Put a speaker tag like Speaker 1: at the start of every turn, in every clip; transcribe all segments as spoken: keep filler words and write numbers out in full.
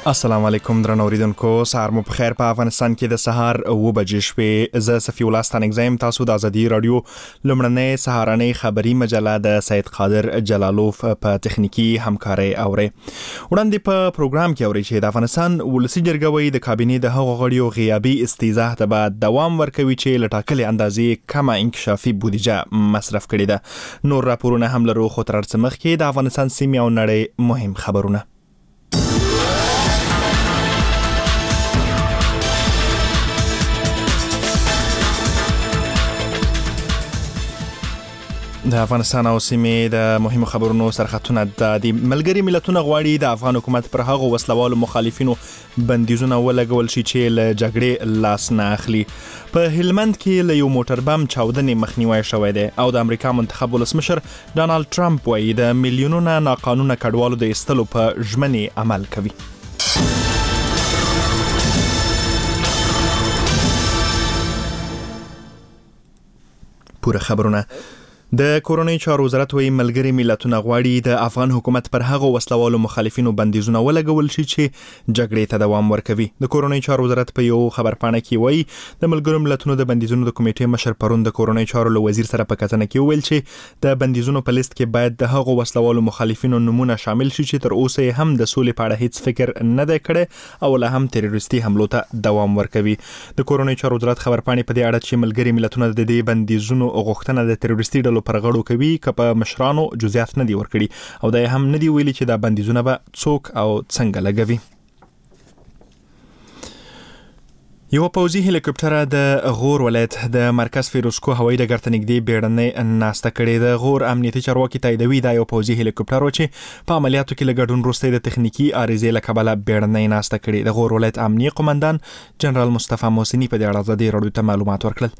Speaker 1: السلام علیکم درنو اوریدونکو، سهار مو په خیر. په افغانستان کې د سهار اوه بجې شوې. زه صفی الله ستانګزم. تاسو د ازادي رادیو لومړنۍ سهارنۍ خبری مجله د سید قادر جلالوف په تخنیکی همکاري اوري. وړاندې په پروګرام کې اوري چې د افغانستان ولسی جرګه وایي د کابینې د هغو غړیو غیابي استیزاه ته به دوام ورکوي چې لټاکلې اندازې کمه انکشافي بودیجه مصرف کړې ده. نور راپورونه هم لرو، خو تر څه مخکې د افغانستان سیمې او نړۍ مهم خبرونه. د افغانستان او سیمې د مهمو خبرونو سرخطونه د ملګري ملتونو غواړي د افغان حکومت پر هغو وسلوالو مخالفینو بندیزونه ولګول شي چې له جګړې لاس نه اخلي. په هلمند کې له یو موټر بم چاودنې مخنیوي شوی دی او د امریکا منتخب ولسمشر ډانالد ټرمپ وایي د میلیونونو ناقانونه کډوالو د ایستلو په ژمنې عمل کوي. پوره خبرونه. د کورونی چارو وزارت وایي ملګري ملتونه غواړي د افغان حکومت پر هغو وسلوالو مخالفینو بندیزونه ولګول شي چې جګړې ته دوام ورکوي. د کورونی چارو وزارت په یو خبرپاڼه کې وایي د ملګرو ملتونو د بندیزونو د کمیټې مشر پرون د کورونی چارو له وزیر سره په کتنه کې ویل چې د بندیزونو په لیست کې باید د هغو وسلوالو مخالفینو نمونه شامل شي چې تر اوسه هم د سولې په اړه هیڅ فکر نه دی کړی او له هم تروریستي حملو ته دوام ورکوي. د کورونی چارو وزارت خبرپاڼې په دې اړه چې ملګري ملتونه د دې بندیزونو غوښتنه د تروریستي ډلو پر غړو کوي که په مشرانو جزئیات نه دی ورکړي او دا هم نه دی ویلي چې دا بندیزونه به څوک او څنګه لګوي. یو پوځي هلیکوپټر د غور ولایت د مرکز فیروزکو هوایي ډګر ته نږدې بیړنۍ ناسته کړې. د غور امنیتي چارواکي تاییدوي دا یو پوځي هلیکوپټر و چې په عملیاتو کې له ګډون وروسته د تخنیکی عارضې له کبله بیړنۍ ناسته کړې. د غور ولایت امنیه قومندان جنرال مصطفی محسنی په دې اړه ازادي رادیو ته معلومات ورکړل.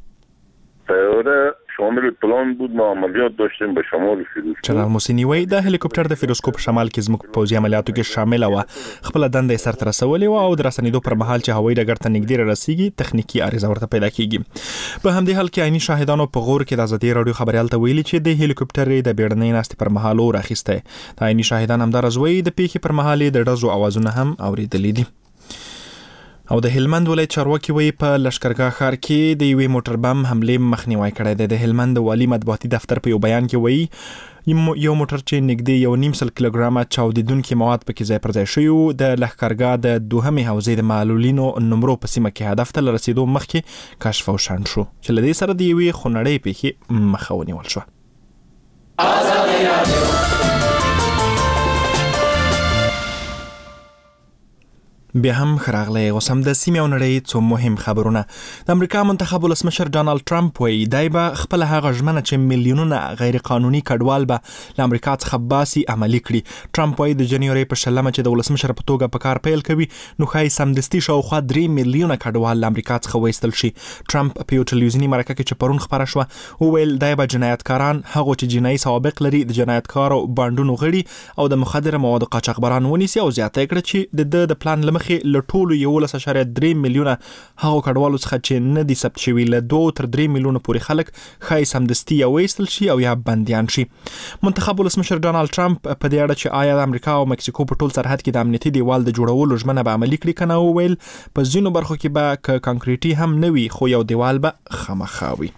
Speaker 2: شامل پلان بود ما عملیات داشتیم به شمال فیروزکو.
Speaker 1: جنرال محسنی وایي د هلیکوپټر د فیروزکو په شمال کې زموږ پوځي عملیاتو کې شامل و. خپل دنده یې سرته رسولې و او د رسنیدو پر مهال چې هوایي ډګر ته نږدې رسیږي تخنیکی عارضه ورته پیدا کیږي. په همدې حال کې عیني شاهدانو په غور کې د ازادي رادیو خبريال ته ویلي چې د هلیکوپټر د بیړنۍ ناستې پر مهال اور اخیسته. د عیني شاهدان هم دا رضوي د پیښې پر مهال د ډزو اوازونه هم اوریدلې دي. او د هلمند ولایت چارواکي وایي په لشکرګاه ښار کې د یوې موټر بم حملې مخنیوي کړی دی. د هلمند والي مطبوعاتي دفتر په یو بیان کې وایي یو موټر چې نږدې یو نیم سل کیلوګرامه چاودیدونکي مواد پکې ځای پر ځای شوي وو د لښکرګاه د دوهمې حوزې د معلولینو نمرو په سیمه کې هدف ته رسیدو مخکې کشف او شنډ شو چې له دې سره د یوې خونړۍ پیښې مخه ونیول شوه. بیا هم خراغله اوسم د سیمې او نړۍ څو مهم خبرونه. د امریکا منتخب ولسمشر ډانالد ټرمپ وایي دای به خپل هغه ژمنه چې میلیونونه غیر قانوني کډوال به له امریکا څخه باسي عملي کړي. ټرمپ وایي د جنوري په شلمه چې د ولسمشر په توګه په کار پیل کوي نو ښایي سمدستي شاوخوا درې میلیونه کډوال له امریکا څخه وایستل شي. ټرمپ په یو ټلویزیوني مرکه کې چې پرون خبره شوه وویل دای به جنایتکاران، هغه چې جنایي سوابق لري، د جنایتکارو بانډونو غړي او د مخدره موادو قاچاقبران ونیسي او زیاته کړه چې د د پلان لمخ له ټولو یولس اشاریه درې میلیونه هغو کډوالو څخه چې نه دي ثبت شوي له دوه تر درې میلیونه پورې خلک ښایي سمدستي یا وایستل شي او یا بندیان شي. منتخب ولسمشر ډانالد ټرمپ په دې اړه چې آیا د امریکا او مکسیکو په ټول سرحد کې د امنیتي دیوال د جوړولو ژمنه به عملي کړي که نه وویل په ځینو برخو کې به که کانکریټي هم نه وي خو یو دیوال به خامخا وي.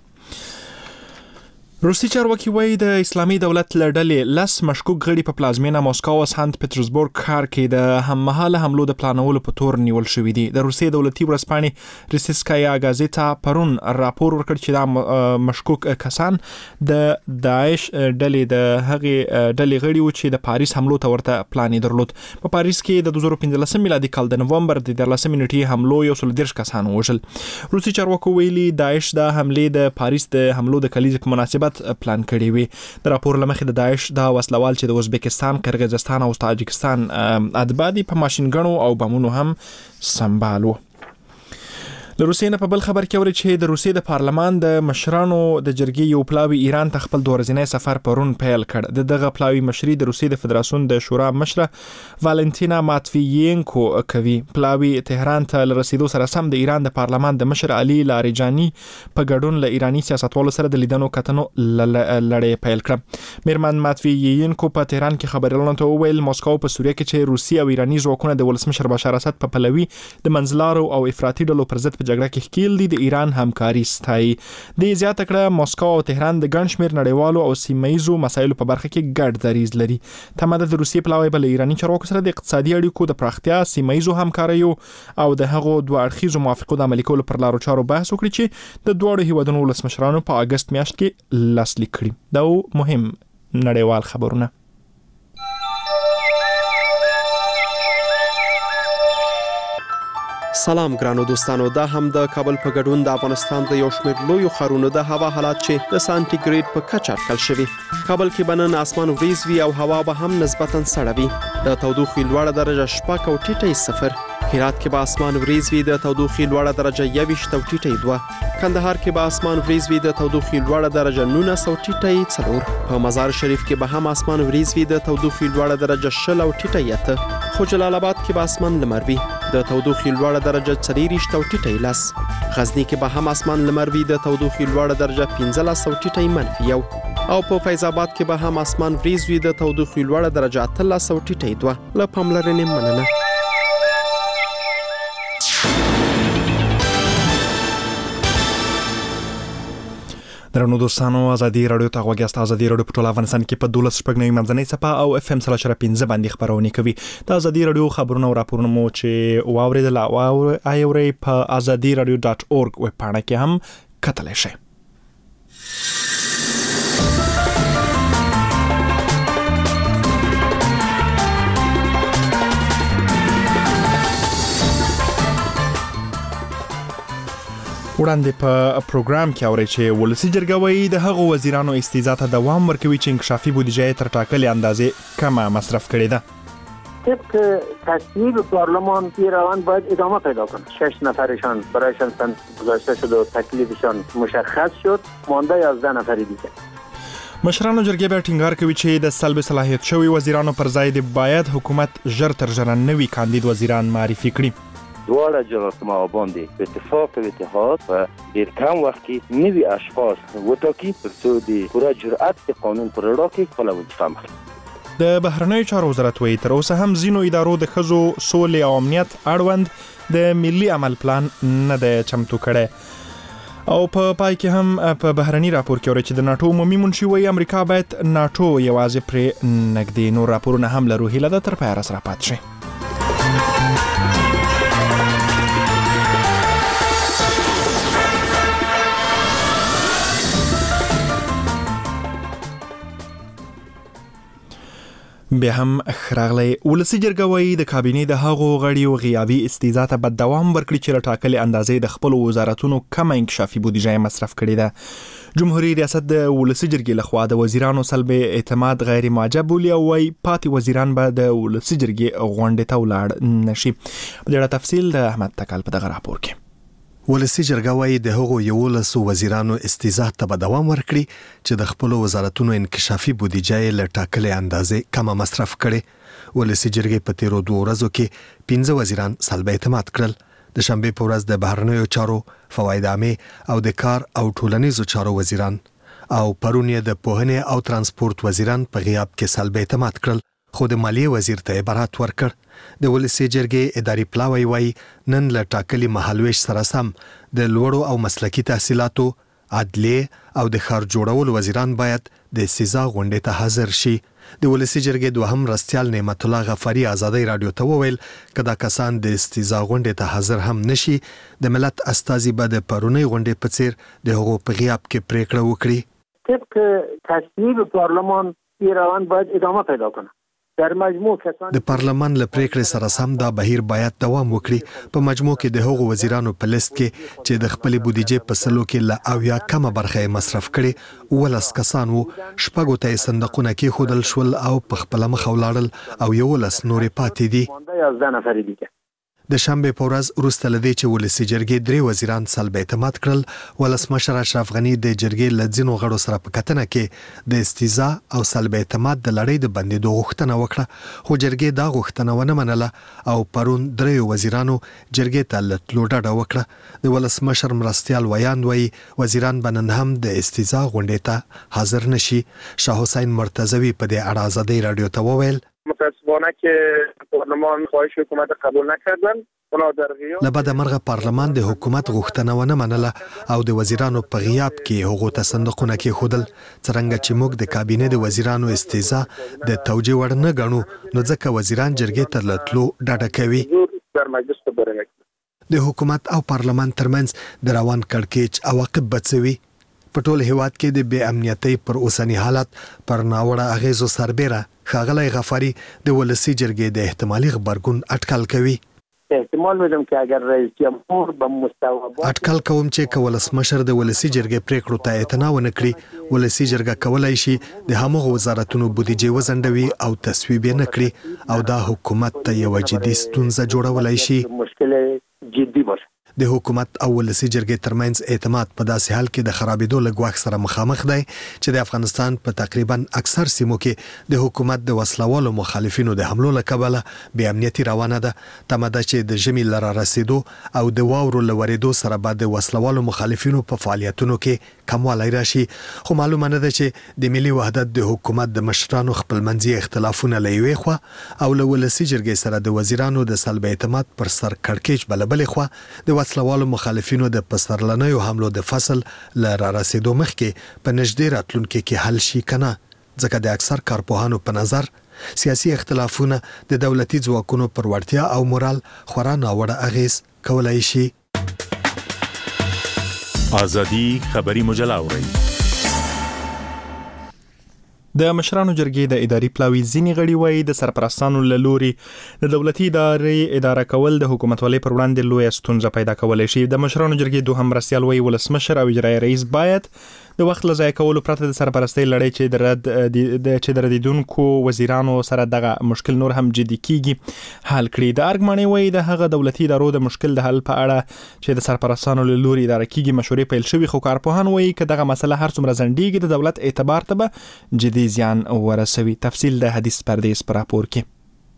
Speaker 1: روسي چارواکي وایي د اسلامي دولت له ډلې لس مشکوک غړي په پلازمینه مسکو او سنت پټرزبورګ ښار کې د هممهاله حملو د پلانولو په تور نیول شوي دي. د روسیې دولتي ورځپاڼې روسیسکایا گازیتا پرون راپور ورکړ چې دا مشکوک کسان د داعش ډلې د هغې ډلې غړي وو چې د پاریس حملو ته ورته پلان یې درلود. په پاریس کې د دوه زره پنځلسم میلادي کال د نومبر د دیارلسمې نیټې حملو یو سل دېرش کسان ووژل. روسي چارواکو ویلي داعش د حملې د پاریس د حملو د کلیزې په مناسبت پلان کړی وي. د راپور لمخې د داعش دا وسلوال چې د ازبکستان، قرغیزستان او تاجکستان اتباع دي په ماشینګڼو او بمونو هم سمبالو. د روسیې نه په بل خبر کې اوري چې د روسیې د پارلمان د مشرانو د جرګې یو پلاوی ایران ته خپل دوه ورځنی سفر پرون پیل کړ. د دغه پلاوی مشري د روسیې د فدراسیون د شورا مشره والنتینا ماتویینکو کوي. پلاوی تهران ته رسیدو سره سم د ایران د پارلمان د مشر علي لاریجانی په ګډون له ایرانی سیاستوالو سره د لیدنو کتنو لړۍ پیل کړه. میرمن ماتویینکو په تهران کې خبرونه ته وویل موسکو په سوریه کې چې روسي او ایرانی ځواکونه د ولسمشر بشار اسد په پلوي د منځلارو او افراطي ډلو پر ضد جګړه کې ښکیل دي د ایران همکاري ستایي. د زیاته کړه موسکو او تهران د ګڼ شمېر نړیوالو او سیمه‌ایزو مسایلو په برخه کې ګډ دریځ لري. تماده د روسیې پلاوی بل ایرانی چارواکو سره د اقتصادي اړیکو د پراختیا، سیمه‌ایزو همکاریو او د هغو دوه اړخیزو موافقو د عملي کولو پر لارو چارو بحث وکړي چې د دوه هیوادونو ولسمشرانو په اگست میاشت کې لاسلیک کړي. دا مهم نړیوال خبرونه.
Speaker 3: سلام ګرانو دوستانو، دا هم د کابل په ګډون د افغانستان د یو شمېر لویو ښارونو د هوا حالات چې د سانتیګریډ په کچه اټکل شوي. کابل کې به نن اسمان وریځ وي او هوا به هم نسبتاً سړه وي. د تودوخې لوړه درجه شپږ او ټیټه صفر. هرات کې به اسمان وریځ وي، د تودوخې لوړه درجه یوویشت او ټیټه دوه. کندهار کې به اسمان وریځ وي، د تودوخې لوړه درجه نولس او ټیټه څلور. په مزار شریف کې به هم اسمان وریځ وي، د تودوخې لوړه درجه شل او ټیټه اته. خو جلال آباد کې به اسمان لمر وي، د تودوخې لوړه درجه څلېرویشت او ټیټه لس. غزني کې به هم اسمان لمر وي، د تودوخې لوړه درجه پنځلس او ټیټه منفي یو. او په فیض آباد کې به هم اسمان وریځ وي، د تودوخې لوړه درجه اتلس او ټیټه دوه. له پاملرنې مننه.
Speaker 1: درنو دوستانو، ازادي رادیو ته غوږ یاست. ازادي رادیو په ټول افغانستان کې په دولس شپږ نوي منځنۍ څپه او اف ام سره شره پنځه باندې خبرونه کوي. د ازادي رادیو خبرونه او راپورونه مو چې واوریدل او ایوري په ازادي رادیو ډاټ اورګ ویب پاڼه کې هم کتلی شئ. وړاندې په پروګرام کې اوري چې ولسی جرګه وایي د هغو وزیرانو استیزا ته دوام ورکوي چې انکشافي بودیجه تر ټاکلې اندازې کمه مصرف کړې ده.
Speaker 4: طبق تصویب پارلمان ایران باید ادامه پیدا کنه. شش نفرشان برایشان سن گذاشته شد و تکلیفشان مشخص شد، مانده یازده نفری دیگه.
Speaker 1: مشرانو جرګې به ټینګار کوي چې د سلب صلاحیت شوی وزیرانو پر ځای د باید حکومت ژر تر ژره نوي کاندید وزیران معرفي کړي.
Speaker 5: دواړه جلسه ماباندې په اتفاق او اتحاد په ډیر کم وخت کې نوي اشخاص وټاکي ترڅو د پوره جرأت د قانون پر وړاندې کې خپل وظیفه مخکې.
Speaker 1: د بهرنیو چارو وزارت وایي تر اوسه هم ځینو ادارو د ښځو سولې او امنیت اړوند د ملي عمل پلان نه دی چمتو کړی. او په پای کې هم په بهرني راپور کې اوري چې د ناتو عمومي منشي وایي امریکا باید ناتو یوازې پرې نږدې. نور راپورونه هم لرو، هیله ده تر پایه راسره پاتې شئ. بیا هم خراغلی. ولسی جرګه وایي د کابینې د هغو غړیو غیابي استیزا ته به دوام ورکړي چې له ټاکلې اندازې د خپلو وزارتونو کمه انکشافي بودیجه مصرف کړې ده. جمهوریت ریاست د ولسی جرګې لخوا د وزیرانو سلب اعتماد غیر معجب بولي او وايي پاتې وزیران به د ولسی جرګې غونډې ته ولاړ نشي. په ډېر تفصیل د احمد تکل په دغه راپور کې.
Speaker 6: ولسی جرګه وايي د هغو یولسو وزیرانو استیزا ته به دوام ورکړي چې د خپل وزارتونو انکشافي بودیجه له ټاکلې اندازې کمه مصرف کړي. ولسی جرګې په تیرو دوه ورځو کې پنځه وزیران سلب اعتماد کړل. د شنبې په ورځ د بهرنیو چارو، فواید عامه او د کار او ټولنیزو چارو وزیران او پرون یې د پوهنې او ترانسپورت وزیران په غیاب کې سلب اعتماد کړل. خو د مالیې وزیر ته عبارت ورکړ. د ولسی جرګې اداري پلاوی وایي نن له ټاکلي مهالویش سره سم د لوړو او مسلکي تحصیلاتو، عدلیې او د ښار جوړولو وزیران باید د استیزا غونډې ته حاضر شي. د ولسی جرګې دوهم رستیال نعمت الله غفاری ازادي رادیو ته وویل کدا کسان د استیزا غونډې ته حاضر هم نشي، د ملت استازي به د پرونی غونډې په څیر د هغو په غیاب کې پریکړه وکړي.
Speaker 4: طبق تصویب پارلمان ایران باید ادامه پیدا کنه. در مجموع کسان
Speaker 6: د پارلمان له پریکړې سره سم دا بهیر باید دوام وکړي. په مجموع کې د هغو وزیرانو په لیست کې چې د خپل بودیجې په سلو کې له اویا کمه برخه مصرف کړي ولس کسان وو. شپږو ته صندوقونه کې خودل شول او په خپل مخ ولاړل او یو لس نورې پاتې دي.
Speaker 4: یازده نفر دیگه.
Speaker 6: د شنبه په ورځ وروسته لدی چې ولسی جرګې درې وزیران سلب اعتماد کړل، ولسمشر اشرف غنی د جرګې لځینو غړو سره په کتنه کې د استیزا او سلب اعتماد د لړۍ د بندیدو غوښتنه وکړه، خو جرګې دا غوښتنه ونه منله او پرون درې وزیرانو جرګې ته له تلو ډډه وکړه. د ولسمشر مرستیال ویاند وایي وزیران به نن هم د استیزا غونډې ته حاضر نشي. شاه حسین مرتضوی په دې اړه ازادي رادیو ته وویل
Speaker 2: متاسفانه که پارلمان خواهش حکومت قبول نکردن.
Speaker 6: لبعد مرغه پارلمان د حکومت غوښتنه ونه منله او د وزیرانو په غیاب کې هغو ته صندوقونه کې خودل، څرنګه چې موږ د کابینې د وزیرانو استیزا د توجیه وړ نه ګڼو، نو ځکه وزیران جرګې ته لتلو ډډه کوي. د حکومت او پارلمان ترمنځ د روان کړکېچ عواقب بڅوي. په ټول هیواد کې د بې امنیتۍ پر اوسنی حالت پر ناوړه اغیزو سربیره ښاغلی غفاري د ولسی جرګې د احتمالي غبرګون اټکل کوي.
Speaker 4: احتمال میدم که اگر رئیس جمهور به مستوى
Speaker 6: اټکل کوم چې که ولسمشر د ولسی جرګې پریکړو ته اعتنا ونه کړي، ولسی جرګه کولای شي د همغو وزارتونو بودیجه وزندوي او تصویب نه کړي او دا حکومت ته یو جدي ستونزه جوړولای شي.
Speaker 4: مشکل جدي باشه.
Speaker 6: د حکومت او ولسی جرګې ترمنځ اعتماد په داسې حال کې د خرابېدو له ګواښ سره مخامخ دی چې د افغانستان په تقریبا اکثر سیمو کې د حکومت د وسلوالو مخالفینو د حملو له کبله بې امنیتي روانه ده. تمه ده چې د ژمي له رارسېدو او د واورو له ورېدو سره به د وسلوالو مخالفینو په فعالیتونو کې کموالی راشي، خو معلومه نه ده چې د ملي وحدت د حکومت د مشرانو خپلمنځي اختلافونه له یوې خوا او له ولسی جرګې سره د وزیرانو د سلب اعتماد پر سر کړکېچ بله بلې خوا د وسلوالو مخالفینو د پسرلنیو حملو د فصل له رارسېدو مخکې په نږدې راتلونکي کې حل شي کنه، ځکه د اکثر کارپوهانو په نظر سیاسي اختلافونه د دولتي ځواکونو پر وړتیا او مورال خورا ناوړه اغیز کولای شي.
Speaker 7: ازادي خبري مجله اورئ.
Speaker 1: د مشرانو جرګې د اداري پلاوي ځینې غړي وایي د سرپرستانو له لوري د دولتي ادارې اداره کول د حکومتولۍ پر وړاندې لویه ستونزه پیدا کولی شي. د مشرانو جرګې دوهم مرستیال وایي ولسمشر او اجرایي رئیس باید د وخت له ضایع کولو پرته د سرپرستۍ لړۍ چې د رد د چې د ردیدونکو وزیرانو سره دغه مشکل نور هم جدي کیږي حل کړي. د ارګماني وایي د هغه دولتي ادارو د مشکل د حل په اړه چې د سرپرستانو له لوري اداره کیږي مشورې پیل شوي، خو کارپوهان وایي که دغه مسله هر څومره ځنډیږي د دولت اعتبار ته به جدي زیان ورسوي. تفصیل د حدیث پردیس پر راپور کې.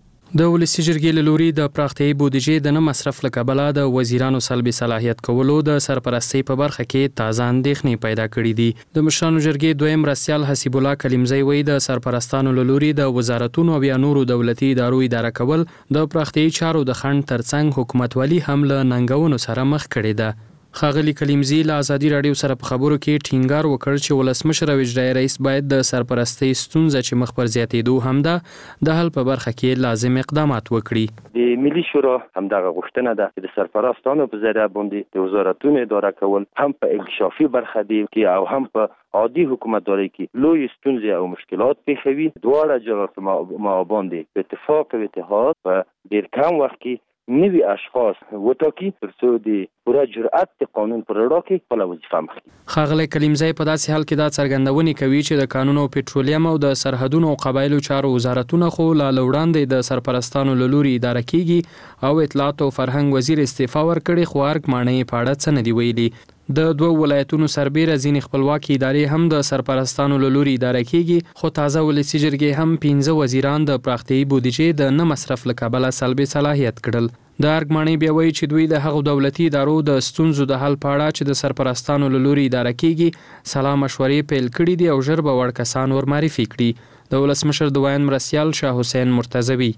Speaker 8: د ولسی جرګې له لوري د پراختیايي بودیجې د نه مصرف له کبله د وزیرانو سلبي صلاحیت کولو د سرپرستۍ په برخه کې تازه اندېښنې پیدا کړې دي. د مشرانو جرګې دویم مرستیال حسیب الله کلیمزی وایي د سرپرستانو له لوري د وزارتونو او یا نورو دولتي ادارو اداره کول د پراختیايي چارو د خنډ ترڅنګ حکومتولي هم له ننګونو سره مخ کړې ده. ښاغلي کلیمزی له ازادي رادیو سره په خبرو کې ټینګار وکړ چې ولسمشر او اجرایي رئیس باید د سرپرستۍ ستونزه چې مخ پر زیاتېدو هم ده د حل په برخه کې لازم اقدامات وکړي.
Speaker 5: د ملي شورا همدغه غوښتنه ده چې د سرپرستانو په ذریعه باندې د وزارتونو اداره کول هم په انکشافي برخه دی کې او هم په عادي حکومتداري کې لوی ستونزې او مشکلات پیښوي. دواړه جلسات ما باندې په اتفاق او اتحاد په ډېر کم وخت کې نوی اشخاص وټاکي ترڅو د پوره جرأت د قانون پر وړاندې کې خپل وظیفه مخکې.
Speaker 8: ښاغلی کلیمزی په داسې حال کې دا څرګندونې کوي چې د کانونو او پټرولیم او د سرحدونو او قبایلو چارو وزارتونه خو لا وړاندې د سرپرستانو له لوري اداره کیږي او اطلاعات او فرهنګ وزیر استعفا ورکړي، خو ارګماني په اړه څه نه دی ویلي. د دوه ولایتونو سربیره ځینې خپلواکي ادارې هم د سرپرستانو له لوري اداره کیږي، خو تازه ولسی جرګې هم پنځه وزیران د پراختیايي بودیجې د نه مصرف له کبله سلبي صلاحیت کړل. د ارګماني بیا وایي چې دوی د هغو دولتي ادارو د ستونزو د حل په اړه چې د سرپرستانو له لوري اداره کیږي سلا مشورې پیل کړي دي او ژر به وړ کسان ورمعرفي کړي. د ولسمشر دویم مرستیال شاه حسین مرتضوی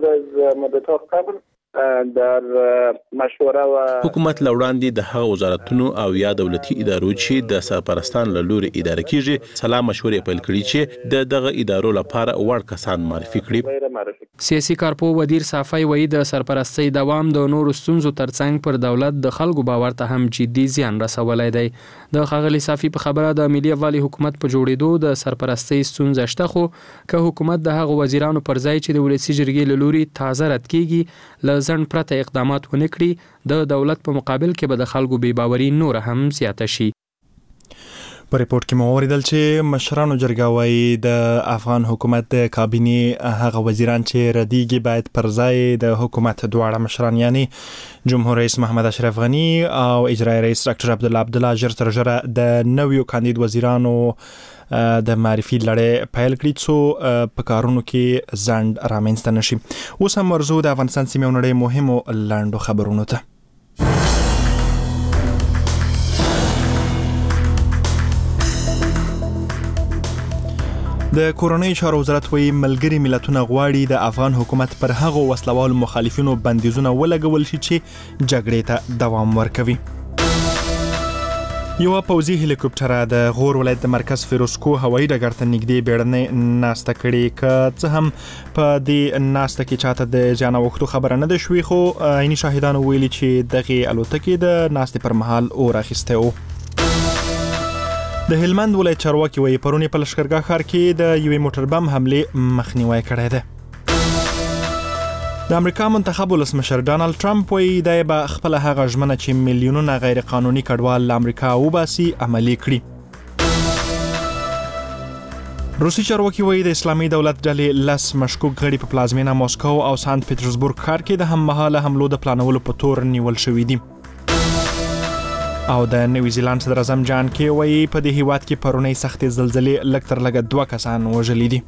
Speaker 9: در مشوره و
Speaker 10: حکومت لوړاندې د هغو وزارتونو او یا دولتي ادارو چې د سرپرستان له لوري اداره کیږي سلا مشورې پیل کړي چې د دغه ادارو لپاره وړ کسان معرفي کړي.
Speaker 8: سیاسي کارپو ودیر صافی وایي د سرپرستۍ دوام د نورو ستونزو ترڅنګ پر دولت د خلکو باور ته هم جدي زیان رسولی دی. د ښاغلي صافی په خبره د ملي یووالي حکومت په جوړېدو د سرپرستۍ ستونزه شته، خو که حکومت د هغو وزیرانو پر ځای چې د ولسی جرګې له لوري تازه رد کیږي له ځنډ پرته اقدامات ونه کړي د دولت په مقابل کې به د خلکو بې باوري نور هم زیاته شي.
Speaker 1: په ریپورت کې مو اوریدل چې مشرانو جرګه وايي د افغان حکومت د کابینې هغه وزیران چې ردیږي باید پر ځای د حکومت دواړه مشران یعنی جمهور رئیس محمد اشرف غنی او اجرایی رئیس ډاکټر عبدالله عبدالله ژر تر ژره د نویو کاندید وزیرانو د معرفي لړۍ پیل کړي څو په کارونو کې ځنډ رامنځته نشي. اوس هم ورزو د افغانستان سیمې او نړۍ مهمو لاندو خبرونو ته. د کورنۍ چارو وزارت وایي ملګري ملتونه غواړي د افغان حکومت پر هغو وسلوال مخالفینو بندیزونه ولګول شي چې جګړې ته دوام ورکوي. یو پوځي هلیکوپټر د غور ولایت د مرکز فیروزکو هوایي ډګر ته نږدې بیړنۍ ناسته کړې که څه هم په دې ناسته کې چاته د ځان وختو خبره نه ده شوې خو عیني شاهدانو ویلي چې دغه الوتکې د ناستې پر مهال اور اخیسته و. د هلمند ولایت چارواکي وایي پرونی په لشکرګاه ښار کې د یوې موټر بم حملې مخنیوی کړی دی. د امریکا منتخب ولسمشر ډانلډ ټرمپ وایي دی به خپل هغه ژمنه چې میلیونونه غیر قانوني کډوال له امریکا وباسي عملي کړي. روسي چارواکي وایي د اسلامي دولت ډلې لس مشکوک غړي په پلازمینه موسکو او سانت پیټرزبورګ ښار کې د هممهاله حملو د پلانولو په تور نیول شوي دي. او د نیوزیلند صدر اعظم جان کی وایي په دې هیواد کې پرونی سختې زلزلې لږ تر لږه دوه کسان وژلي دي.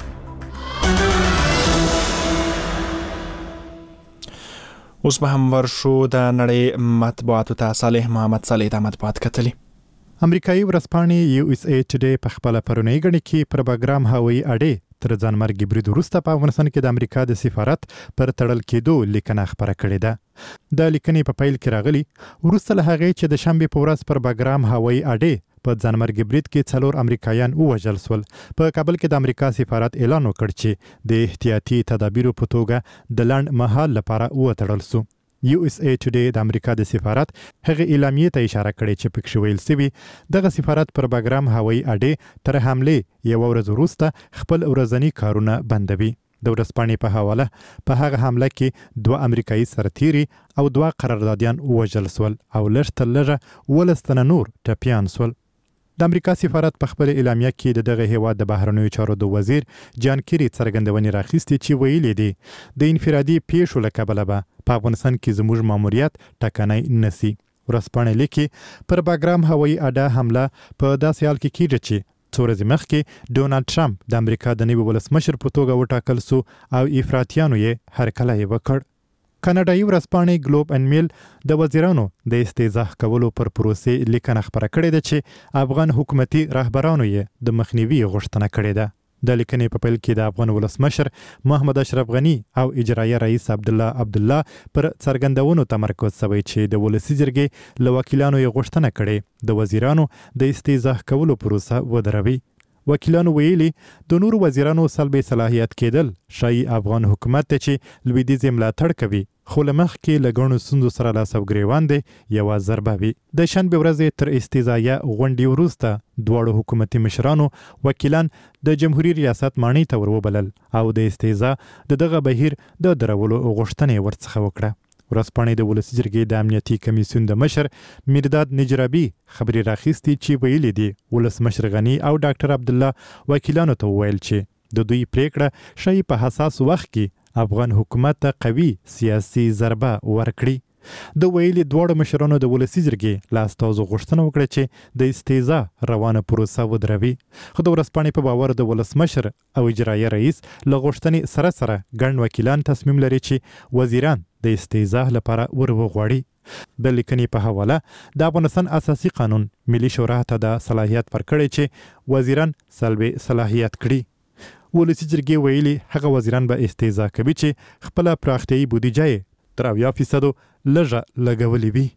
Speaker 1: اوس به هم ورشو د نړۍ مطبوعاتو ته. صالح محمد صالح د مطبوعات کتلي.
Speaker 11: امریکایي ورځپاڼې یو اس ای ټوډے په خپل پرونی غړي کې پر بګرام هوایي اډې تر ځانمرګي برید وروسته په افغانستان کې د امریکا د سفارت پر تړل کېدو لیکنه خبره کړې ده. د لیکنې په پیل کې راغلي وروسته له هغې چې د شنبې په ورځ پر بګرام هوایي اډې په ځانمرګي برید کې څلور امریکایان ووژل شول. په کابل کې د امریکا سفارت اعلان وکړ چې د احتیاطي تدابیرو په توګه د لنډ مهال لپاره وتړل شو. یو اس ای ټوډے د امریکا د سفارت هغه اعلامیه ته اشاره کړې چې پکې ویل شوی دغه سفارت پر بګرام هوایي اډې تر حملې یو ورځ وروسته خپل ورځنی کارونه بندوي. د ورځپاڼې په حواله په هغه حمله کې دوه امریکایي سرتیري او دوه قراردادیان وژل شول او لږ تر لږه ولس تنه نور ټپیان شول. د امریکا سفارت په خپل اعلامیه کې د دغه هیواد د بهرنیو چارو د وزیر جان کیری څرګندونې راخیستې چې ویلي دي د انفرادي پیښو له کبله به په افغانستان کې زموږ ماموریت ټاکنی نسی. ورځپاڼه لیکي پر بګرام هوایي اډه حمله په داسې حال کې کیږي چې څو ورځې مخکې ډونالډ ټرمپ د امریکا د نوي ولسمشر په توګه وټاکل شو او افراطیانو یې هرکلی وکړ. کاناډایي ورځپاڼې ګلوب ان میل د وزیرانو د استیضاح کولو پر پروسې لیکنه خبره کړې ده چې افغان حکومتي رهبرانو یې د مخنیوي غوښتنه کړې ده. د لیکنې په پیل کې د افغان ولسمشر محمد اشرف غنی او اجرایی رئیس عبدالله عبدالله پر څرګندونو تمرکز شوی چې د ولسي جرګې له وکیلانو یې غوښتنه کړې د وزیرانو د استیضاح کولو پروسه ودروي. وکیلانو ویلي د نورو وزیرانو سلبي صلاحیت کېدل شایي افغان حکومت ته چې لویدیځ ملاتړ کوي خو له مخکې له ګڼو ستونزو سره لاس او ګریوان دی یوه ضربه وي. د شنبې ورځې تر استیضاحیه غونډې وروسته دواړو حکومتي مشرانو وکیلان د جمهوریت ریاست ماڼۍ ته وروبلل او د استیضاح د دغه بهیر د درولو غوښتنه ورڅخه وکړه. ورځپاڼې د ولسي جرګې د امنیتي کمیسیون د مشر میرداد نجرابي خبري راخیستي چې ویلي دي ولسمشر غنی او ډاکټر عبدالله وکیلانو ته وویل چې د دوی پریکړه شایي په حساس وخت کې افغان حکومت ته قوي سیاسي ضربه ورکړي. د ویلي دواړو مشرانو د ولسي جرګې له استازو غوښتنه وکړه چې د استیضاح روانه پروسه ودروي. خو د ورځپاڼې په باور د ولسمشر او اجرایی رئیس له غوښتنې سره سره ګڼ وکیلان تصمیم لري چې وزیران د استیضاح لپاره ور وغواړي. د لیکنې په حواله د افغانستان اساسي قانون ملي شورا ته د صلاحیت ورکړی چې وزیران سلبي صلاحیت کړي. ولسي جرګې ویلي هغه وزیران به استیضاح کوي چې خپل پراختیايي بودیجه یې تر اویا فیصدو لږه لګولې وي.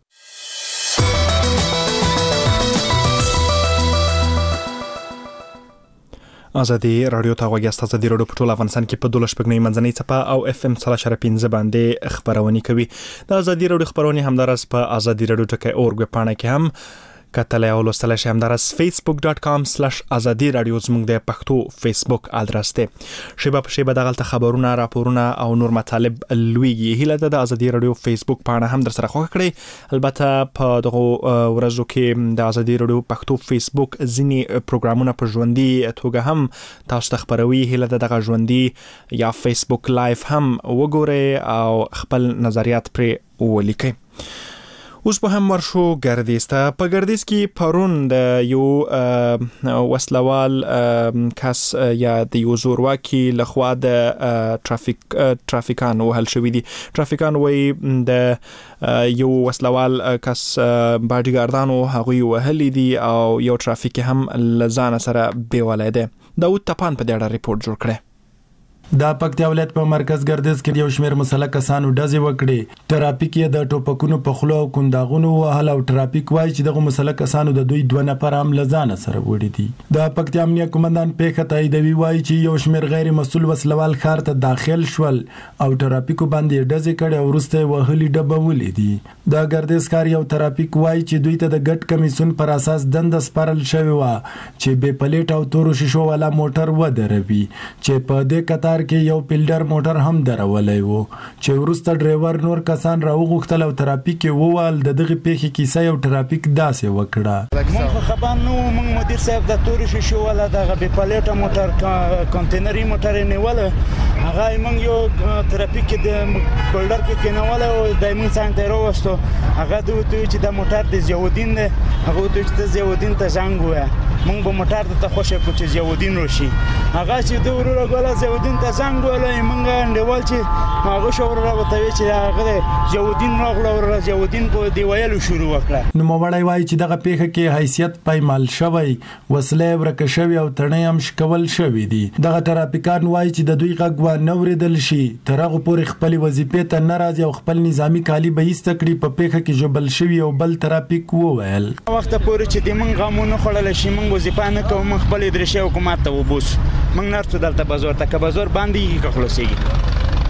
Speaker 1: ازادي رادیو ته غوږی است. ازادي رادیو په ټول افغانستان کې په دولس شپږ منځنۍ څپه او اف ام څلور شپږ پنځه باندې خبرونه کوي. د ازادي رادیو خبرونه همدارس په ازادي رادیو ټکی اورګ پاڼه کې هم کتلای او لوستلای شئ همدارس facebook dot com slash azadi radio زموږ د پښتو فیسبوک ادرس دی. شیبه په شیبه دغه خبرونه راپورونه او نور مطالب لویږي. هیله ده د ازادي رادیو فیسبوک پاڼه هم در سره خوښ کړئ. البته په دغه ورځو کې د ازادي رادیو پښتو فیسبوک ځینی پروګرامونه په ژوندۍ توګه هم تاسو ته خبروي. هیله ده دغه ژوندۍ یا فیسبوک لایف هم وګورئ او خپل نظریات پرې ولیکئ. اوس په هم ورشو ګردیز ته. په ګردیز کې پرون د یو وسلوال کس یا د یو زورواکي لخوا د ترافیک ترافیکان وهل شوی دي. ترافیکان وایي د یو وسلوال کس باډیګاردانو هغوی وهلی دي او یو ترافیک هم لزان سره بیولای دی. داود تپان په دې اړه ریپورت جوړ کړی.
Speaker 12: د پکتیا ولایت په مرکز ګردیز کې یو شمېر مسله کسانو ډزې وکړې. ټرافیک یې د ټوپکونو په خوله او کنداغونو وهل او ټرافیک وایي چې دغه مسله کسانو د دوی دوه نفر هم له ځانه سره وړي دي. د پکتیا امنیه قومندان پیښه تاییدوي، وایي چې یو شمېر غیر مسؤل وسلوال ښار ته داخل شول او ټرافیکو باندې ډزې کړې او وروسته یې وهلي ډبولې دي. د ګردیز ښار یو ټرافیک وایي چې دوی ته د ګډ کمیسیون پر اساس دنده سپارل شوې وه چې بې پلیټ او تورو شیشو والا موټر ودروي، چې په دې قطار کې یو پیلډر موټر هم درولای وو چې وروسته ډرایور نور کسان راوغوښتل او ترافیک ووال. د دغه پیښې کیسه یو ترافیک داسې وکړه.
Speaker 13: موږ خبر نو موږ مدیر صاحب د تورو شیشو والا دغه بې پلیټه موټر کانټینري موټر نیول، هغه موږ یو ترافیک د پیلډر کې کېنول او د موږ څنګه راوستو. هغه دوی چې د موټر د زیودین ده، هغه دوی چې د زیودین ته زنګ وای، موږ به موټر ته خوشې کو چې زیودین راشي. هغه چې دوی ورو غواړي زیودین ته زنګ ولې موږ انډیوال چې هغه شو ورو راوتوي چې هغه زیودین راغله ور زیودین په دی ویلو شروع وکړه.
Speaker 12: نو موړی وایي چې دغه پیښه کې حیثیت پایمال شوی، وسلې ورکه شوی او تڼۍ هم شکول شوی دي. دغه ترافیکان وایي چې د دوی غږ و نه اوریدل شي تر هغه پورې خپل وظیفې ته نه راځي او خپل نظامی کالي به ایسته کړي. په پیښه کې جبل شوی او بل ترافیک وویل
Speaker 13: وخت پورې چې د موږ غمونه خړل شي موږ وظیفه نه کوو، موږ خپل درشه حکومت ته وبوس، موږ نرڅو دلته بازار ته که بازار باندې کې خلاصيږي.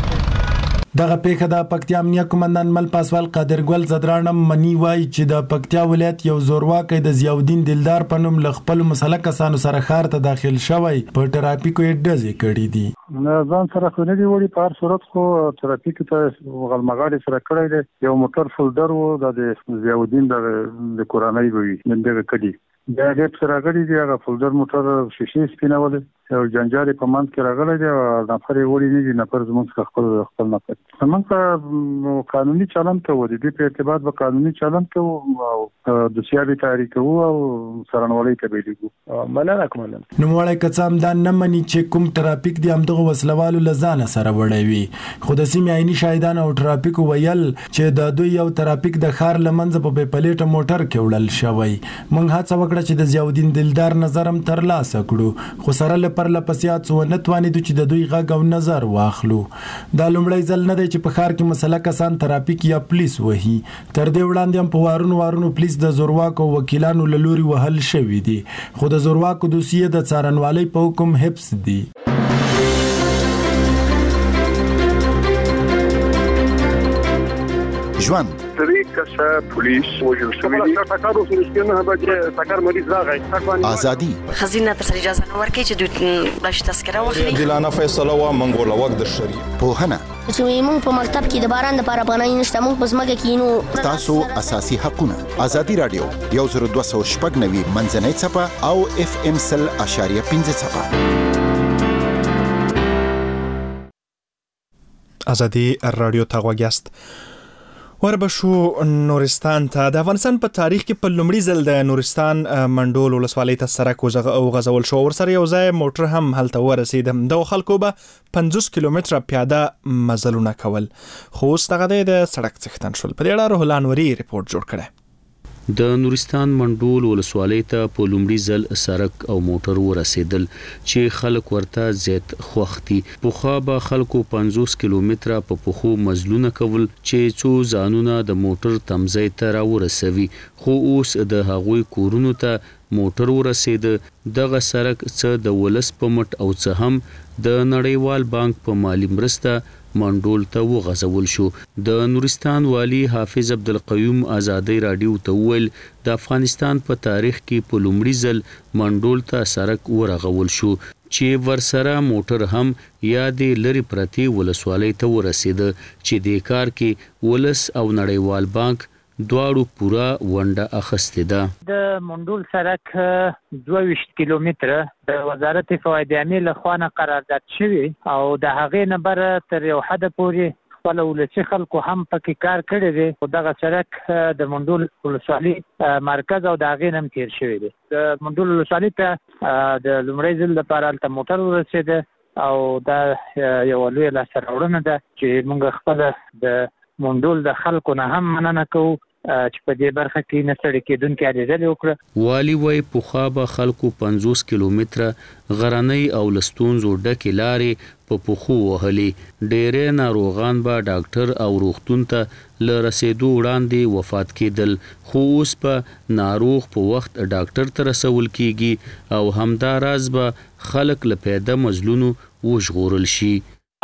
Speaker 12: دغه پیښه د پکتیا امنیه قومندان مل پاسوال قادر ګل زدرانم منی وای چې د پکتیا ولایت یو زورواکي د ضیاءالدین دلدار په نوم ل خپل مسلک کسانو سره ښار ته داخل شوی په ټرافیکو یې ډزې کړې دي.
Speaker 14: نه ځان سره خو نه دی وړي، په هر صورت خو ټرافیک ته غلمغاړي سره کړی دی. یو موټر فولډر وو د ضیاءالدین د کورانۍ وی نندغه کړي دا هیڅ سره غړي دی. هغه فولډر موټر شیشې سپینول او جنجال په منځ کې راغلی دی او نفر یې وړي نه دي، نفر زموږ خپل خپل نفر موږ په قانوني چلند کوو، د دې په ارتباط به قانوني چلند کوو او د سیاري تاریخ کوو او سرنوالي کوي دیګو. مننه کوم.
Speaker 12: نو مړی کڅام دا نه مني چې کوم ترافیک دی هم دغه وسلوالو لزانه سره وړوي. خو د سیمې عیني شاهدان او ترافیک ویل چې د دوی یو ترافیک د ښار لمنځ په بې پلیټه موټر کې وړل شوی. موږ هڅه وکړه چې د ضیاءالدین دلدار نظرم ترلاسه کړو، خو سره له پر لپسیات څو نه توانېدو چې د دوی غږ او نظر واخلو. دا لومړی ځل نه دی چې په ښار کې مسله کسان ترافیک یا پولیس وهي. تر دې وړاندې هم په وارونو وارونو پولیس د زورواکو وکیلانو له لوري وهل شوي دي، خو د زورواکو دوسیې د څارنوالۍ په حکم حفظ دي.
Speaker 15: ژوند
Speaker 2: درې کسه پولیس وژل شوي دي. ټکر وسو سپینه به ټکر مریض راغی.
Speaker 15: ازادي
Speaker 16: خزینه تر اجازه نه ورکړي چې دوی بلش تذکره واخلي.
Speaker 17: دلانه فیصله وا منګول وخت د شری
Speaker 15: پوهنه
Speaker 18: چې موږ په مکتب کې د باران لپاره پناه نشته، موږ په ځمکه کې نو
Speaker 15: تاسو اساسي حقونه. ازادي رادیو یو زر دوه سوه شپږ نوي منځنۍ چپه او اف ام سل اشاریه پنځه چپه.
Speaker 1: ازادي رادیو ته غوږیاست. وربشو نورستان ته. د افغانستان په تاریخ کې په لومړي ځل د نورستان منډول ولسوالۍ ته سړک وغځول شو. ورسره یو ځای موټر هم هلته ورسید. دغه خلکو به پنځوس کیلومتره پیاده مزلونه کول، خو اوس دغه د سړک څښتن شول. په دې اړه روح الله انوري ریپورت جوړ کړی.
Speaker 19: د نورستان منډول ولسوالۍ ته په لومړي ځل سړک او موټر ورسېدل چې خلک ورته زیات خوښ دي. پخوا به خلکو پنځوس کیلومتره په پښو مزلونه کول چې څو ځانونه د موټر تمځای ته راورسوي، خو اوس د هغوی کورونو ته موټر ورسید. دغه سړک څه د ولس په مټ او څه هم د نړیوال بانک په مالی مرسته منډول ته وغځول شو. د نورستان والی حافظ عبدالقیوم آزادی رادیو ته وویل د افغانستان په تاریخ کې په لومړي ځل منډول ته سړک ورغول شو چې ورسره موټر هم یا د لری پرتی ولسوالۍ ته ورسید چې د کار کې ولس او نړیوال بانک دواړو پورا ونډه اخیستې ده.
Speaker 20: د منډول سړک دوه ویشت کیلومتره د وزارت فواید عامه له خوا نه قرارداد شوی او د هغې نه بره تر یو حد پورې خپل ولسي خلکو هم پکې کار کړی دی او دغه سړک د منډول ولسوالۍ مرکز او د هغې نه تیر شوی دی. د منډول ولسوالۍ ته د لومړي ځل لپاره هلته موټر ورسېد او دا یوه لویه لاسته راوړنه ده چې موږ خپله د منډول د خلکو نه هم مننه کوو چې په دې برخه کې نه ستړي کېدونکې هلې ځلې وکړه.
Speaker 19: والي وایي پخوا به خلکو پنځوس کیلومتره غرنۍ او له ستونزو ډکې لارې په پښو وهلې. ډېری ناروغان به ډاکټر او روغتون ته له رسېدو وړاندې وفات کېدل، خو اوس به ناروغ په وخت ډاکټر ته رسول کېږي او همداراز به خلک له پیدا مزلونو وژغورل شي.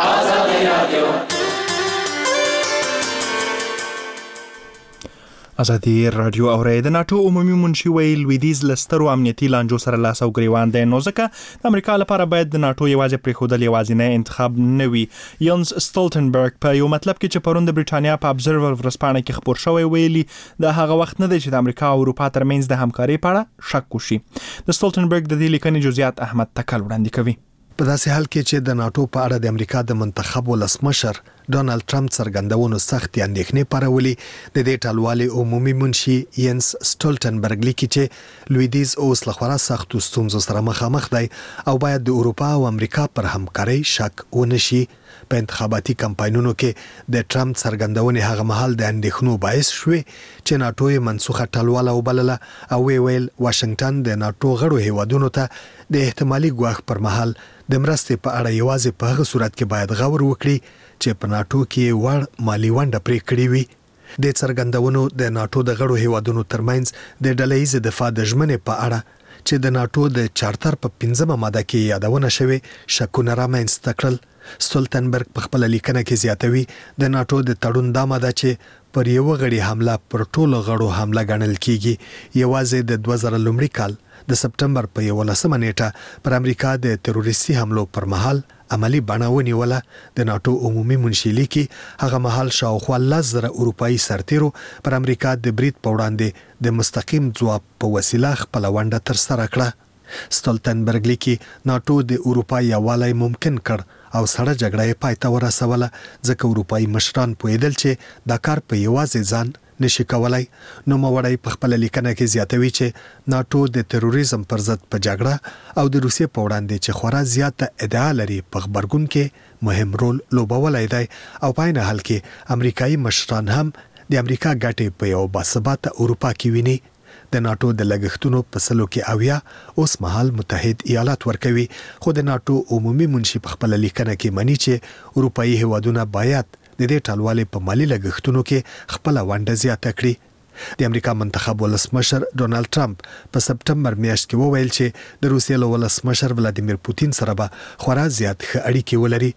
Speaker 1: ازادي رادیو اوري د ناتو عمومي منشي ویل لویدیز لسترو امنیتي لانجو سره لاس او ګریوان دی، نو ځکه د امریکا لپاره باید د ناتو یوازې پریښودل یوازینی انتخاب نه وي. یونس سټولټنبرګ په یو مطلب کې چې پرون د برټانیا په ابزرور ورځپاڼه کې خبر شوی ویلي د هغه وخت نه دی چې د امریکا او اروپا ترمنځ د همکارۍ په اړه شک وشي. د سټولټنبرګ د دې لیکنې جزئیات احمد تکل وړاندې کوي.
Speaker 6: په داسې حال کې چې د ناتو په اړه د امریکا د منتخب ولسمشر ډونالد ټرمپ څرګندونو سخت اندېښنې پارولې، د دې ټالوالي عمومي منشي ینس سټولټنبرګ لیکي چې لویدیز اوس له خورا سختو ستونزو سره مخامخ دی او باید د اروپا او امریکا پر همکارۍ شک ونشي. په انتخاباتي کمپاینونو کې د ټرمپ څرګندونې هغه مهال د اندېښنو باعث شوې چې ناتو یې منسوخه ټالواله وبلله او وی ویل واشنگټن د ناتو غړو هیوادونو ته د احتمالي ګواښ پر مهال د مرستې په اړه یوازې په هغه صورت کې باید غور وکړي چې په ناتو کې وړ مالی ونډه پرې کړې وي. د څرګندونو د ناتو د غړو هیوادونو ترمنځ د ډلهییز دفاع د ژمنې په اړه چې د ناتو د چارتر په پنځمه ماده کې یادونه شوې شکونه رامنځته کړل. سټولټنبرګ په خپل لیکنه کې زیاتوي د ناتو د تړون دا ماده چې پر یو غړي حمله پر ټولو غړو حمله ګڼل کیږي یوازې د دوه زره لومړي کال د سپټمبر په یولسمه نیټه پر امریکا د تروریستي حملو پر مهال عملی بڼه ونیوله. د ناتو عمومي منشي لیکي هغه مهال شاوخوا لس زره اروپایي سرتیرو پر امریکا د برید په وړاندې د مستقیم ځواب په وسیله خپل ونډه ترسره کړه. سټولټنبرګ لیکي ناتو د اروپا یووالی ممکن کړ او سړه جګړه یې پای ته ورسوله ځکه اروپایي مشران پوهېدل چې دا کار په یوازې ځان نشي کولای. نوموړی په خپل لیکنه کې زیاتوي چې ناتو د تروریزم پر ضد په جګړه او د روسیې په وړاندې چې خورا زیاته ادعا لري په خبرګون کې مهم رول لوبولی دی او په عین حال کې امریکایي مشران هم د امریکا ګټې په یو باثباته اروپا کې ویني. د ناتو د لګښتونو په سلو کې اویا اوس مهال متحد ایالات ورکوي، خو د ناتو عمومي منشي په خپل لیکنه کې مني چې اروپایي هیوادونه باید د دې ټالوالي په مالی لګښتونو کې خپل ونډه زیاته کړي. د امریکا منتخب ولسمشر ډونالد ټرمپ په سپټمبر میاشت کې وویل چې د روسیې له ولسمشر ولادیمیر پوتین سره به خورا زیات ښه اړیکې ولري.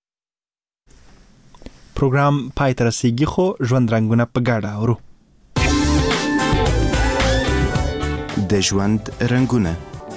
Speaker 1: پروګرام پای ته رسیږي خو ژوند رنګونه په ګډه اورو.
Speaker 21: د ژوند رنګونه.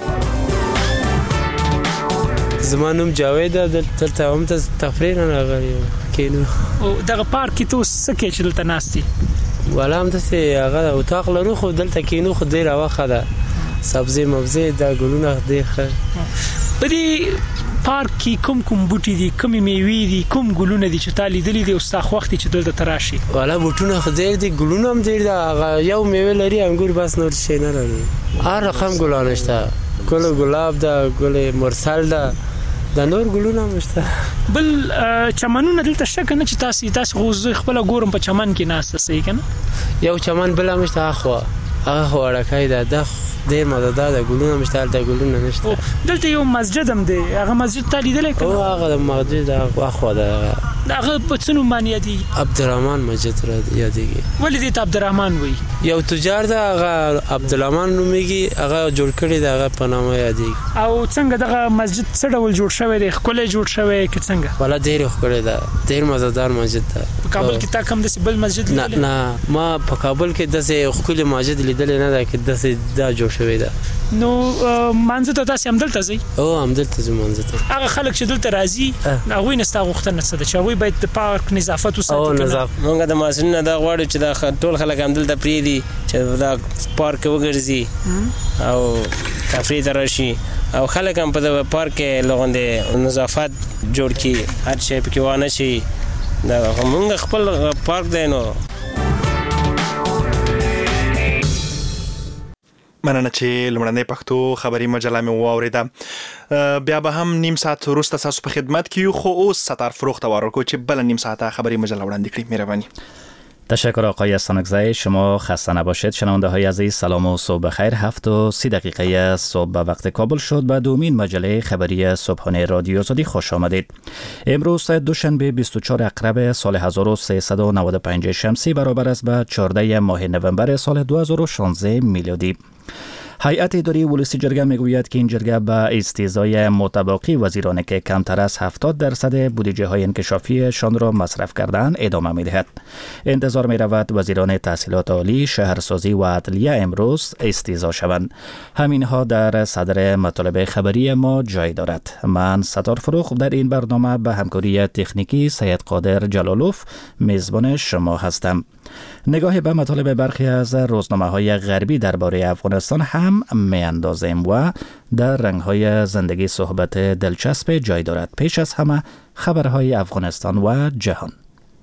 Speaker 22: زما نوم جاوید ده، دلته هم ته تفریح نه راغلی کینو.
Speaker 23: او دغه پارک کې ته څه کې چې دلته ناستې؟
Speaker 22: والا همداسې هغه اتاق لرو خو دلته کینو خو ډېره وخه ده، سبزي مبزي دا ګلونه ډېر ښه.
Speaker 23: په دې پارک کې کوم کوم بوټي دي، کومې میوې دي، کوم ګلونه دي چې تا لیدلي دي او ستا خوښ دي چې دلته ته راشي؟
Speaker 22: والا بوټونه خو ډېر دي، ګلونه هم ډېر دي. هغه یو میوه لري انګور، بس نور شی نه لري. هر رقم ګلان شته، ګل ګلاب ده، ګل مرسل ده، دا نور ګلونه هم شته.
Speaker 23: بل چمنونه دلته شته که نه چې تاسې تاسې خو زه خپله ګورم په چمن کې ناسته صحیح که نه؟
Speaker 22: یو چمن بل هم شته، هغه خوا هغه خوا وړکی ده، دا ډیر مزدار ده، ګلونه مشته د ګلونه نشته.
Speaker 23: دلته یو مسجد هم دی، هغه مسجد ته لیدل کړه؟
Speaker 22: او هغه مسجد هغه خو ده،
Speaker 23: هغه په څه نوم باندې یادېږي؟
Speaker 22: عبدالرحمن مسجد را یادېږي.
Speaker 23: ولې دې ته عبدالرحمن وایي؟
Speaker 22: یو تجار ده هغه عبدالرحمن نومېږي، هغه جوړ کړی دی، هغه په نامه یادېږي.
Speaker 23: او څنګه دغه مسجد څه ډول جوړ شوی دی؟ ښکلی جوړ شوی که څنګه؟
Speaker 22: والا ډېر ښکلی ده، ډېر مزهدار مسجد ده.
Speaker 23: په کابل کې تا کوم داسې بل مسجد لیدلی؟
Speaker 22: نه، ما په کابل کې داسې ښکلی مسجد لیدلی نه ده چې داسې دا جوړ شوی ده.
Speaker 23: نو مانځه ته تاسې همدلته ځئ؟
Speaker 22: او همدلته ځو مانځه ته.
Speaker 23: هغه خلک چې دلته راځي هغوی نه ستا غوښتنه څه ده چې هغوی باید د پارک نظافت وساتي؟
Speaker 22: او نظافت موږ د مسؤلینو دا غواړو چې دا ټول خلک همدلته پرېږدي چې دا پارک وګرځي او تفریح ته راشي او خلک هم په دغه پارک کې لغوندې نظافت جوړ کړي، هر شی پکې وانه شي. دا موږ خپل پارک دی نو.
Speaker 1: مننه چې لمړنۍ پښتو خبري مجله مې واورېده. بیا به هم نیم ساعت وروسته تاسو په خدمت کې یو، خو اوس ستار فروخ ته وارکو چې بل نیم ساعت خبري مجله وړاندې کړي. مهرباني.
Speaker 3: تشکر آقای استانکزی. شما خسته نباشید. شنونده های عزیز سلام و صبح بخیر. هفت و سی دقیقه صبح به وقت کابل شد. به دومین مجله خبری صبحانه رادیو آزادی خوش آمدید. امروز دوشنبه بیست و چهار اقرب سال هزار و سیصد و نود و پنج شمسی برابر است به چهارده ماه نوامبر سال دو هزار و شانزده میلادی. هیئت اداری ولسی جرگه میگوید که این جرگه به استیضای متباقی وزیرانی که کمتر از هفتاد درصد بودجه های انکشافیشان را مصرف کردند ادامه میدهد. انتظار می رود وزیران تحصیلات عالی، شهرسازی و عدلیه امروز استیضا شوند. همینها در صدر مطالب خبری ما جای دارد. من ستار فروخ در این برنامه به همکاری تکنیکی سید قادر جلالوف میزبان شما هستم. نگاه به مطالب برخی از روزنامه‌های غربی درباره افغانستان هم میاندازیم و در رنگ‌های زندگی صحبت دلچسب جای دارد. پیش از همه خبرهای افغانستان و جهان.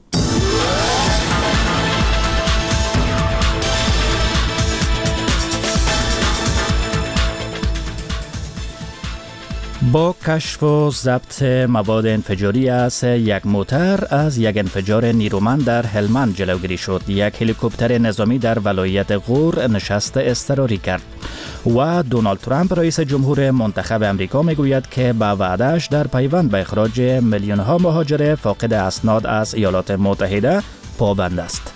Speaker 3: با کشف و ضبط مواد انفجاری از یک موتر از یک انفجار نیرومند در هلمند جلوگیری شد. یک هلیکوپتر نظامی در ولایت غور نشست اضطراری کرد و دونالد ترامپ رئیس جمهور منتخب امریکا میگوید که با وعده‌اش در پیوند به اخراج میلیون ها مهاجر فاقد اسناد از ایالات متحده پابند است.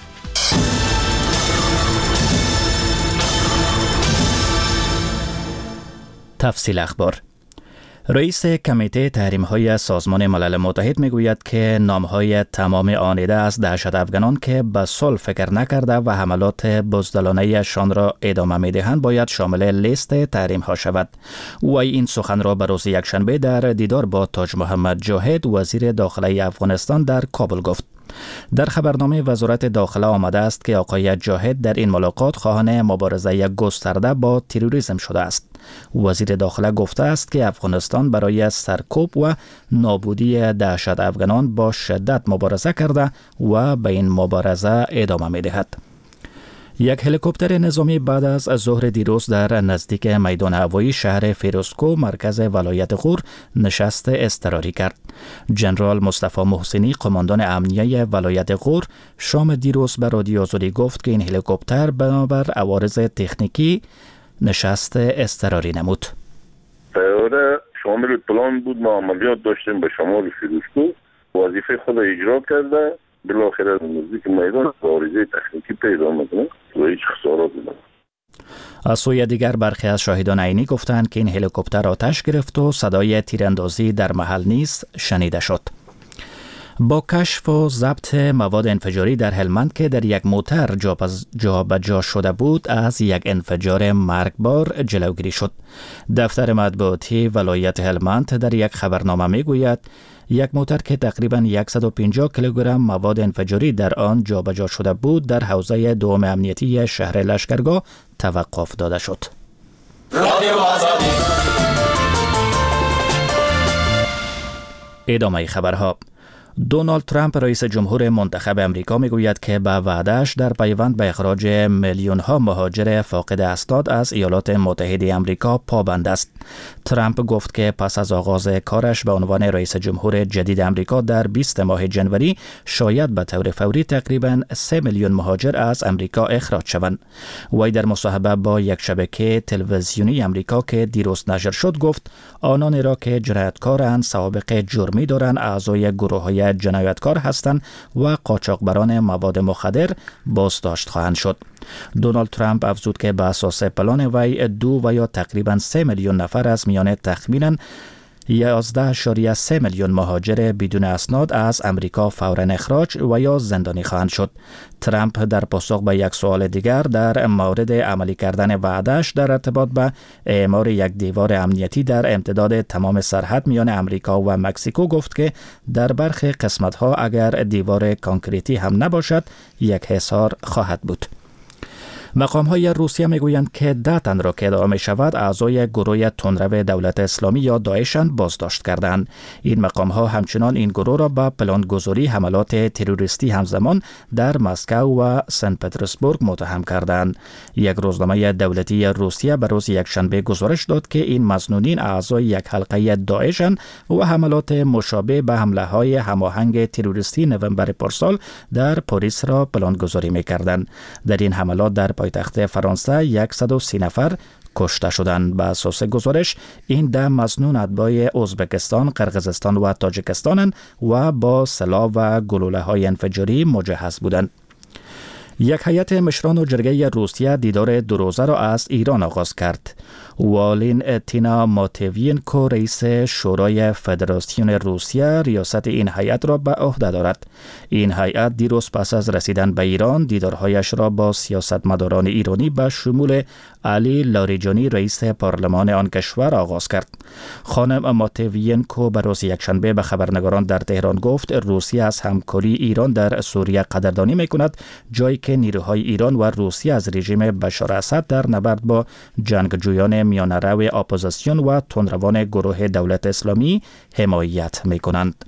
Speaker 3: تفصیل اخبار. رئیس کمیته تحریم‌های سازمان ملل متحد میگوید که نام‌های تمام آنیده از دهشت افغانان که به صلح فکر نکرده و حملات بزدلانه‌شان را ادامه می‌دهند باید شامل لیست تحریم‌ها شود. او این سخن را به روز یکشنبه در دیدار با تاج محمد جاهد وزیر داخله افغانستان در کابل گفت. در خبرنامه وزارت داخله آمده است که آقای جاهد در این ملاقات خواهان مبارزه گسترده با تروریسم شده است. وزیر داخله گفته است که افغانستان برای سرکوب و نابودی دهشت افغانان با شدت مبارزه کرده و به این مبارزه ادامه می‌دهد. یک هلیکوپتر نظامی بعد از ظهر دیروز در نزدیک میدان هوایی شهر فیروزکو مرکز ولایت غور نشست اضطراری کرد. جنرال مصطفی محسنی قماندان امنیه ولایت غور شام دیروز به رادیو آزادی گفت که این هلیکوپتر بنابر عوارض تکنیکی نشست اضطراری نمود.
Speaker 2: طیاره شامل پلان بود، ما عملیات داشتیم به شمال فیروزکو، وظیفه خود اجرا کرده، بالاخره نزدیک میدان عارضه تکنیکی پیدا آمد و هیچ خسارات نبود.
Speaker 3: از سوی دیگر برخی از شاهدان عینی گفتند که این هلیکوپتر آتش گرفت و صدای تیراندازی در محل نیز شنیده شد. با کشف و ضبط مواد انفجاری در هلمند که در یک موتر جابجا شده بود از یک انفجار مرگبار جلوگیری شد. دفتر مطبوعاتی ولایت هلمند در یک خبرنامه میگوید یک موتر که تقریباً صد و پنجاه کیلوگرم مواد انفجاری در آن جابجا شده بود در حوزه دوم امنیتی شهر لشکرگاه توقف داده شد. ادامه خبرها. دونالد ترامپ رئیس جمهور منتخب امریکا میگوید که به وعده‌اش در پیوند به اخراج میلیون ها مهاجر فاقد اسناد از ایالات متحده امریکا پابند است. ترامپ گفت که پس از آغاز کارش به عنوان رئیس جمهور جدید امریکا در بیست ماه جنوری شاید به طور فوری تقریباً سه میلیون مهاجر از امریکا اخراج شوند. وی در مصاحبه با یک شبکه تلویزیونی امریکا که دیروز نشر شد گفت آنانی را که جنایتکارند، سابقه جرمی دارند، اعضای گروه‌های جنایتکار هستند و قاچاقبران مواد مخدر بازداشت خواهند شد. دونالد ترامپ افزود که به اساس پلان وی دو و یا تقریباً سه میلیون نفر از میان تخمیناً یازده اشاریه سه میلیون مهاجر بدون اسناد از امریکا فوراً اخراج و یا زندانی خواهند شد. ترامپ در پاسخ به یک سوال دیگر در مورد عملی کردن وعده‌اش در ارتباط به اعمار یک دیوار امنیتی در امتداد تمام سرحد میان امریکا و مکزیکو گفت که در برخی قسمت‌ها اگر دیوار کانکریتی هم نباشد یک حصار خواهد بود. مقام های روسیه میگویند که ده تن را که ادعا می شود اعضای گروه تندرو دولت اسلامی یا داعشند بازداشت کردند. این مقام ها همچنان این گروه را به پلانگذاری حملات تروریستی همزمان در مسکو و سن پترزبورگ متهم کردند. یک روزنامه دولتی روسیه به روز یکشنبه گزارش داد که این مظنونین اعضای یک حلقه داعشند و حملات مشابه به حمله های هماهنگ تروریستی نوامبر پارسال در پاریس را پلانگذاری می‌کردند. در این حملات در پایتخت فرانسه صد و سی نفر کشته شدند. به اساس گزارش این ده مظنون اتباع ازبکستان، قرقیزستان و تاجیکستان و با سلاح و گلوله‌های انفجاری مجهز بودند. یک هیئت مشران و جرگه روسیه دیدار دو روزه را از ایران آغاز کرد. والین تینا ماتوینکو رئیس شورای فدراسیون روسیه ریاست این هیئت را به عهده دارد. این هیئت دیروز پس از رسیدن به ایران دیدارهایش را با سیاستمداران ایرانی به شمول علی لاریجانی رئیس پارلمان آن کشور آغاز کرد. خانم ماتوینکو به روز یکشنبه به خبرنگاران در تهران گفت روسیه از همکاری ایران در سوریه قدردانی می‌کند، جایی که نیروهای ایران و روسیه از رژیم بشار اسد در نبرد با جنگجویان میانرو اپوزیسیون و تندروان گروه دولت اسلامی حمایت می‌کنند.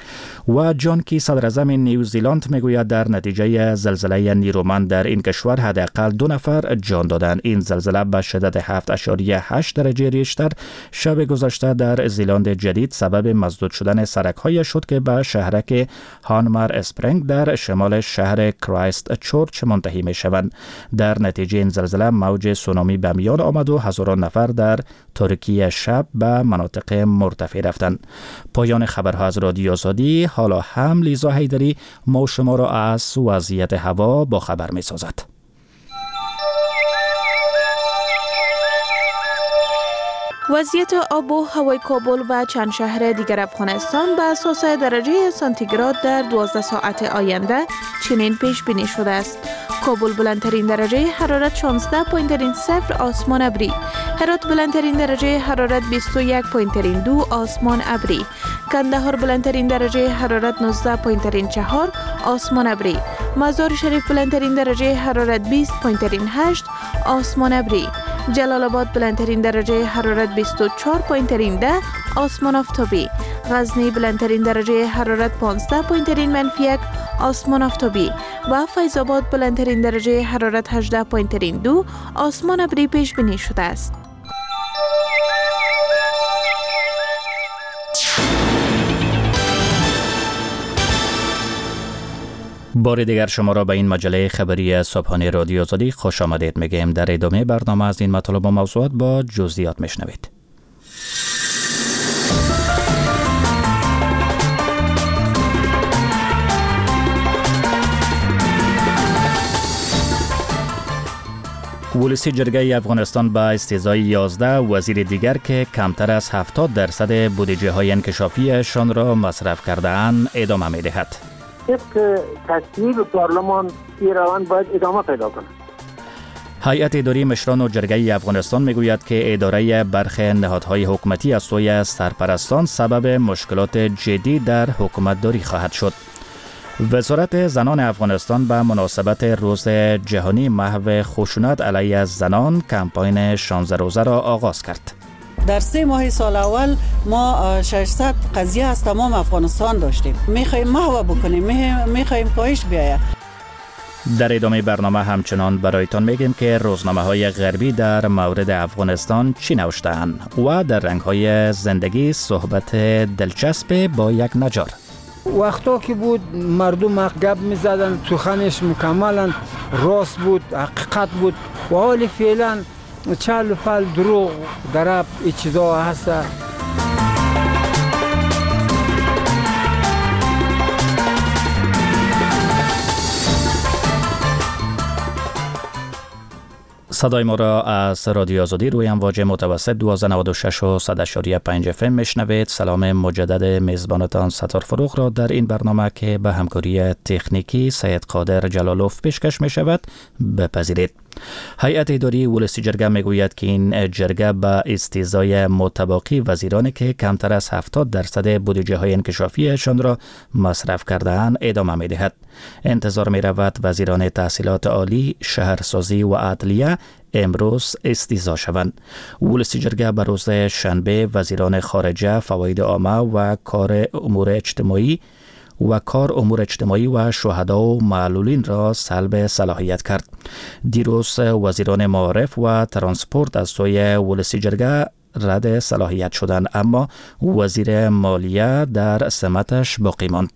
Speaker 3: و جان کی صدر اعظم نیوزیلند میگوید در نتیجه زلزله نیرومند در این کشور حداقل دو نفر جان دادند. این زلزله به شدت هفت اشاریه هشت درجه ریشتر شب گذشته در زیلند جدید سبب مسدود شدن سرک‌های شد که به شهرک هانمر اسپرینگ در شمال شهر کرایست چورچ منتهی میشوند. در نتیجه این زلزله موج سونامی به میان آمد و هزاران نفر در ترکیه شب به مناطق مرتفع رفتند. پایان خبرها از رادیو آزادی. حالا هم لیزا حیدری ما شما را از وضعیت هوا با خبر می سازد.
Speaker 4: وضعیت آب و هوای کابل و چند شهر دیگر افغانستان به اساس درجه سانتیگراد در دوازده ساعت آینده چنین پیش بینی شده است. کابل بلندترین درجه حرارت شانزده پایین‌ترین صفر آسمان ابری، هرات بلندترین درجه حرارت بیست و یک پایین‌ترین دو آسمان ابری، کندهار بلندترین درجه حرارت نوزده پایین‌ترین چهار آسمان ابری، مزار شریف بلندترین درجه حرارت بیست پایین‌ترین هشت آسمان ابری، جلال آباد بلندترین درجه حرارت بیست و چهار پایین‌ترین ده آسمان آفتابی، غزنی بلندترین درجه حرارت پانزده پایین‌ترین منفی یک آسمان آفتابی و فیض آباد بلندترین درجه حرارت هجده پایین‌ترین دو آسمان ابری پیش بینی شده است.
Speaker 3: بار دیگر شما را به این مجله خبری صبحانه رادیو آزادی خوش آمدید میگیم. در ادامه برنامه از این مطالب و موضوعات با جزئیات میشنوید. ولسی جرگه افغانستان به استیضای یازده وزیر دیگر که کمتر از هفتاد درصد بودجه های انکشافیشان را مصرف کرده‌اند ادامه می‌دهد.
Speaker 5: طبق تصویب پارلمان این روند باید ادامه پیدا کند.
Speaker 3: هیئت اداری مشران و جرگه افغانستان میگوید که اداره برخی نهادهای حکومتی از سوی سرپرستان سبب مشکلات جدی در حکومت داری خواهد شد. وزارت زنان افغانستان به مناسبت روز جهانی محو خشونت علیه زنان کمپاین شانزده روزه را آغاز کرد.
Speaker 7: در سه ماه سال اول ما ششصد قضیه از تمام افغانستان داشتیم. میخوایم محو بکنیم، میخوایم کاهش بیاید.
Speaker 3: در ادامه برنامه همچنان برایتان میگیم که روزنامه های غربی در مورد افغانستان چی نوشته‌اند و در رنگ های زندگی صحبت دلچسب با یک نجار.
Speaker 9: وقتا که بود مردم گپ میزدن، سخنش مکملا راست بود، حقیقت بود. و حال فعلا چال فال دروغ دراب ای چیزا هست.
Speaker 3: صدای ما را از رادیو آزادی روی امواج متوسط دویست و نود و شش و صد و پنج اف ام میشنوید. سلام مجدد میزبانتان ستار فروغ را در این برنامه که به همکاری تکنیکی سید قادر جلالوف پیشکش می شود بپذیرید. هیئت اداری ولسی جرگه میگوید که این جرگه به استیضای متباقی وزیرانی که کمتر از هفتاد درصد بودجه های انکشافیشان را مصرف کرده‌اند ادامه می‌دهد. انتظار می‌رود وزیران تحصیلات عالی، شهرسازی و عدلیه امروز استیضا شوند. ولسی جرگه به روز شنبه وزیران خارجه، فواید عامه و کار امور اجتماعی و کار امور اجتماعی و شهدا و معلولین را سلب صلاحیت کرد. دیروز وزیران معارف و ترانسپورت از سوی ولسی جرگه رد صلاحیت شدند، اما وزیر مالیه در سمتش باقی ماند.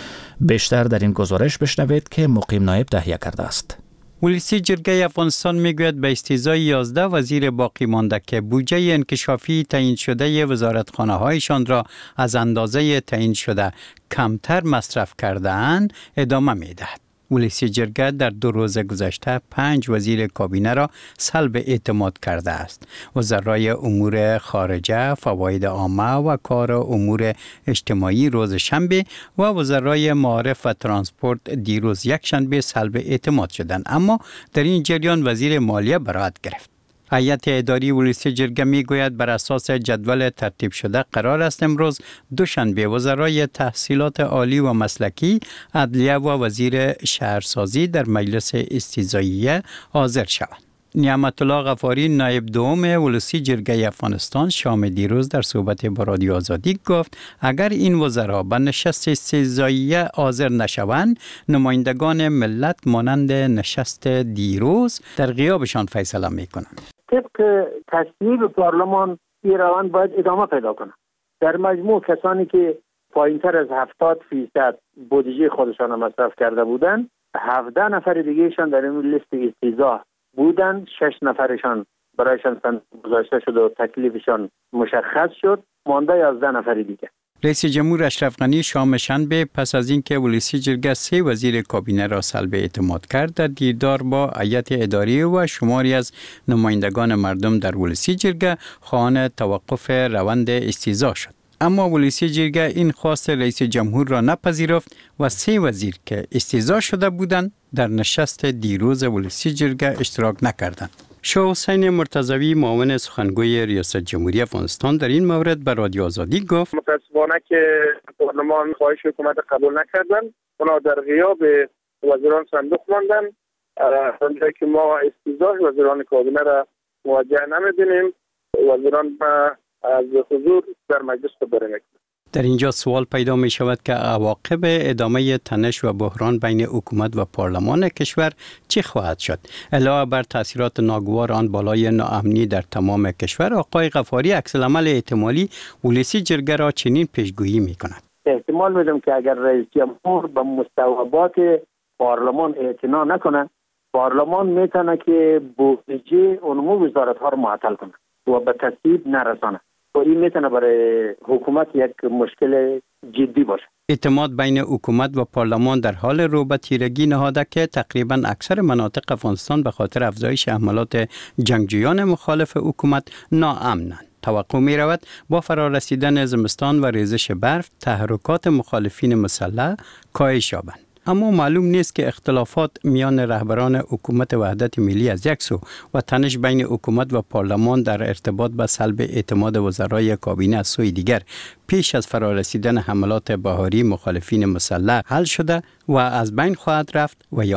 Speaker 3: بیشتر در این گزارش بشنوید که مقیم نایب تهیه کرده است.
Speaker 10: ولسی جرگه افغانستان میگوید به استیضای یازده وزیر باقی مانده که بودجه انکشافی تعیین شده وزارتخانه هایشان را از اندازه تعیین شده کمتر مصرف کرده اند ادامه میدهد. ولسی جرگه در دو روز گذشته پنج وزیر کابینه را سلب اعتماد کرده است. وزرای امور خارجه، فواید عامه و کار امور اجتماعی روز شنبه و وزرای معارف و ترانسپورت دیروز یک شنبه سلب اعتماد شدند، اما در این جریان وزیر مالیه برائت گرفت. هیئت اداری ولسی جرگه میگوید بر اساس جدول ترتیب شده قرار است امروز دوشنبه وزرای تحصیلات عالی و مسلکی، عدلیه و وزیر شهرسازی در مجلس استیضاییه حاضر شوند. نعمت الله غفاری نایب دوم ولسی جرگه افغانستان شام دیروز در صحبت با رادیو آزادی گفت اگر این وزرا به نشست استیضاییه حاضر نشوند، نمایندگان ملت مانند نشست دیروز در غیابشان فیصله میکنند.
Speaker 5: طبق تصویب پارلمان این روند باید ادامه پیدا کنه. در مجموع کسانی که پایینتر از هفتاد فیصد بودجه خودشان مصرف کرده بودند، هفده نفر دیگهشان در این لیست استیضاح بودند. شش نفرشان برایشان گذاشته شد و تکلیفشان مشخص شد، مانده یازده نفر دیگه.
Speaker 10: رئیس جمهور اشرف غنی شام شنبه پس از اینکه ولسی جرگه سه وزیر کابینه را سلب اعتماد کرد، در دیدار با هیئت اداری و شماری از نمایندگان مردم در ولسی جرگه خواهان توقف روند استیضاح شد. اما ولسی جرگه این خواست رئیس جمهور را نپذیرفت و سه وزیر که استیضاح شده بودند در نشست دیروز ولسی جرگه اشتراک نکردند. شاه حسین مرتضوی معاون سخنگوی ریاست جمهوری افغانستان در این مورد به رادیو آزادی گفت
Speaker 2: متاسفانه که پارلمان خواهش حکومت قبول نکردند، اونا در غیاب وزیران صندوق ماندن. اونجا که ما استیضاح وزیران کابینه را موجه نمی‌بینیم، وزیران از حضور در مجلس خبر نمی‌کنند.
Speaker 10: در اینجا سوال پیدا می شود که عواقب ادامه تنش و بحران بین حکومت و پارلمان کشور چه خواهد شد؟ علاوه بر تاثیرات ناگوار آن بالای ناامنی در تمام کشور، آقای غفاری عکس العمل احتمالی ولسی جرگه را چنین پیشگویی می کند.
Speaker 5: احتمال میدم که اگر رئیس جمهور به مستویات پارلمان اعتنا نکنه، پارلمان میتونه که بودجه عمومی وزارت ها را معطل کنه و به تصویب نرسانه. و این میتونه برای حکومت یک مشکل جدی باشه.
Speaker 10: اعتماد بین حکومت و پارلمان در حال رو به تیرگی نهاده که تقریبا اکثر مناطق افغانستان به خاطر افزایش حملات جنگجویان مخالف حکومت ناامنند. توقع می رود با فرارسیدن زمستان و ریزش برف تحرکات مخالفین مسلح کاهش یابند. اما معلوم نیست که اختلافات میان رهبران حکومت وحدت ملی از یک سو و تنش بین حکومت و پارلمان در ارتباط به سلب اعتماد وزرای کابینه از سوی دیگر پیش از فرارسیدن حملات بهاری مخالفین مسلح حل شده و از بین خواهد رفت و یا نه.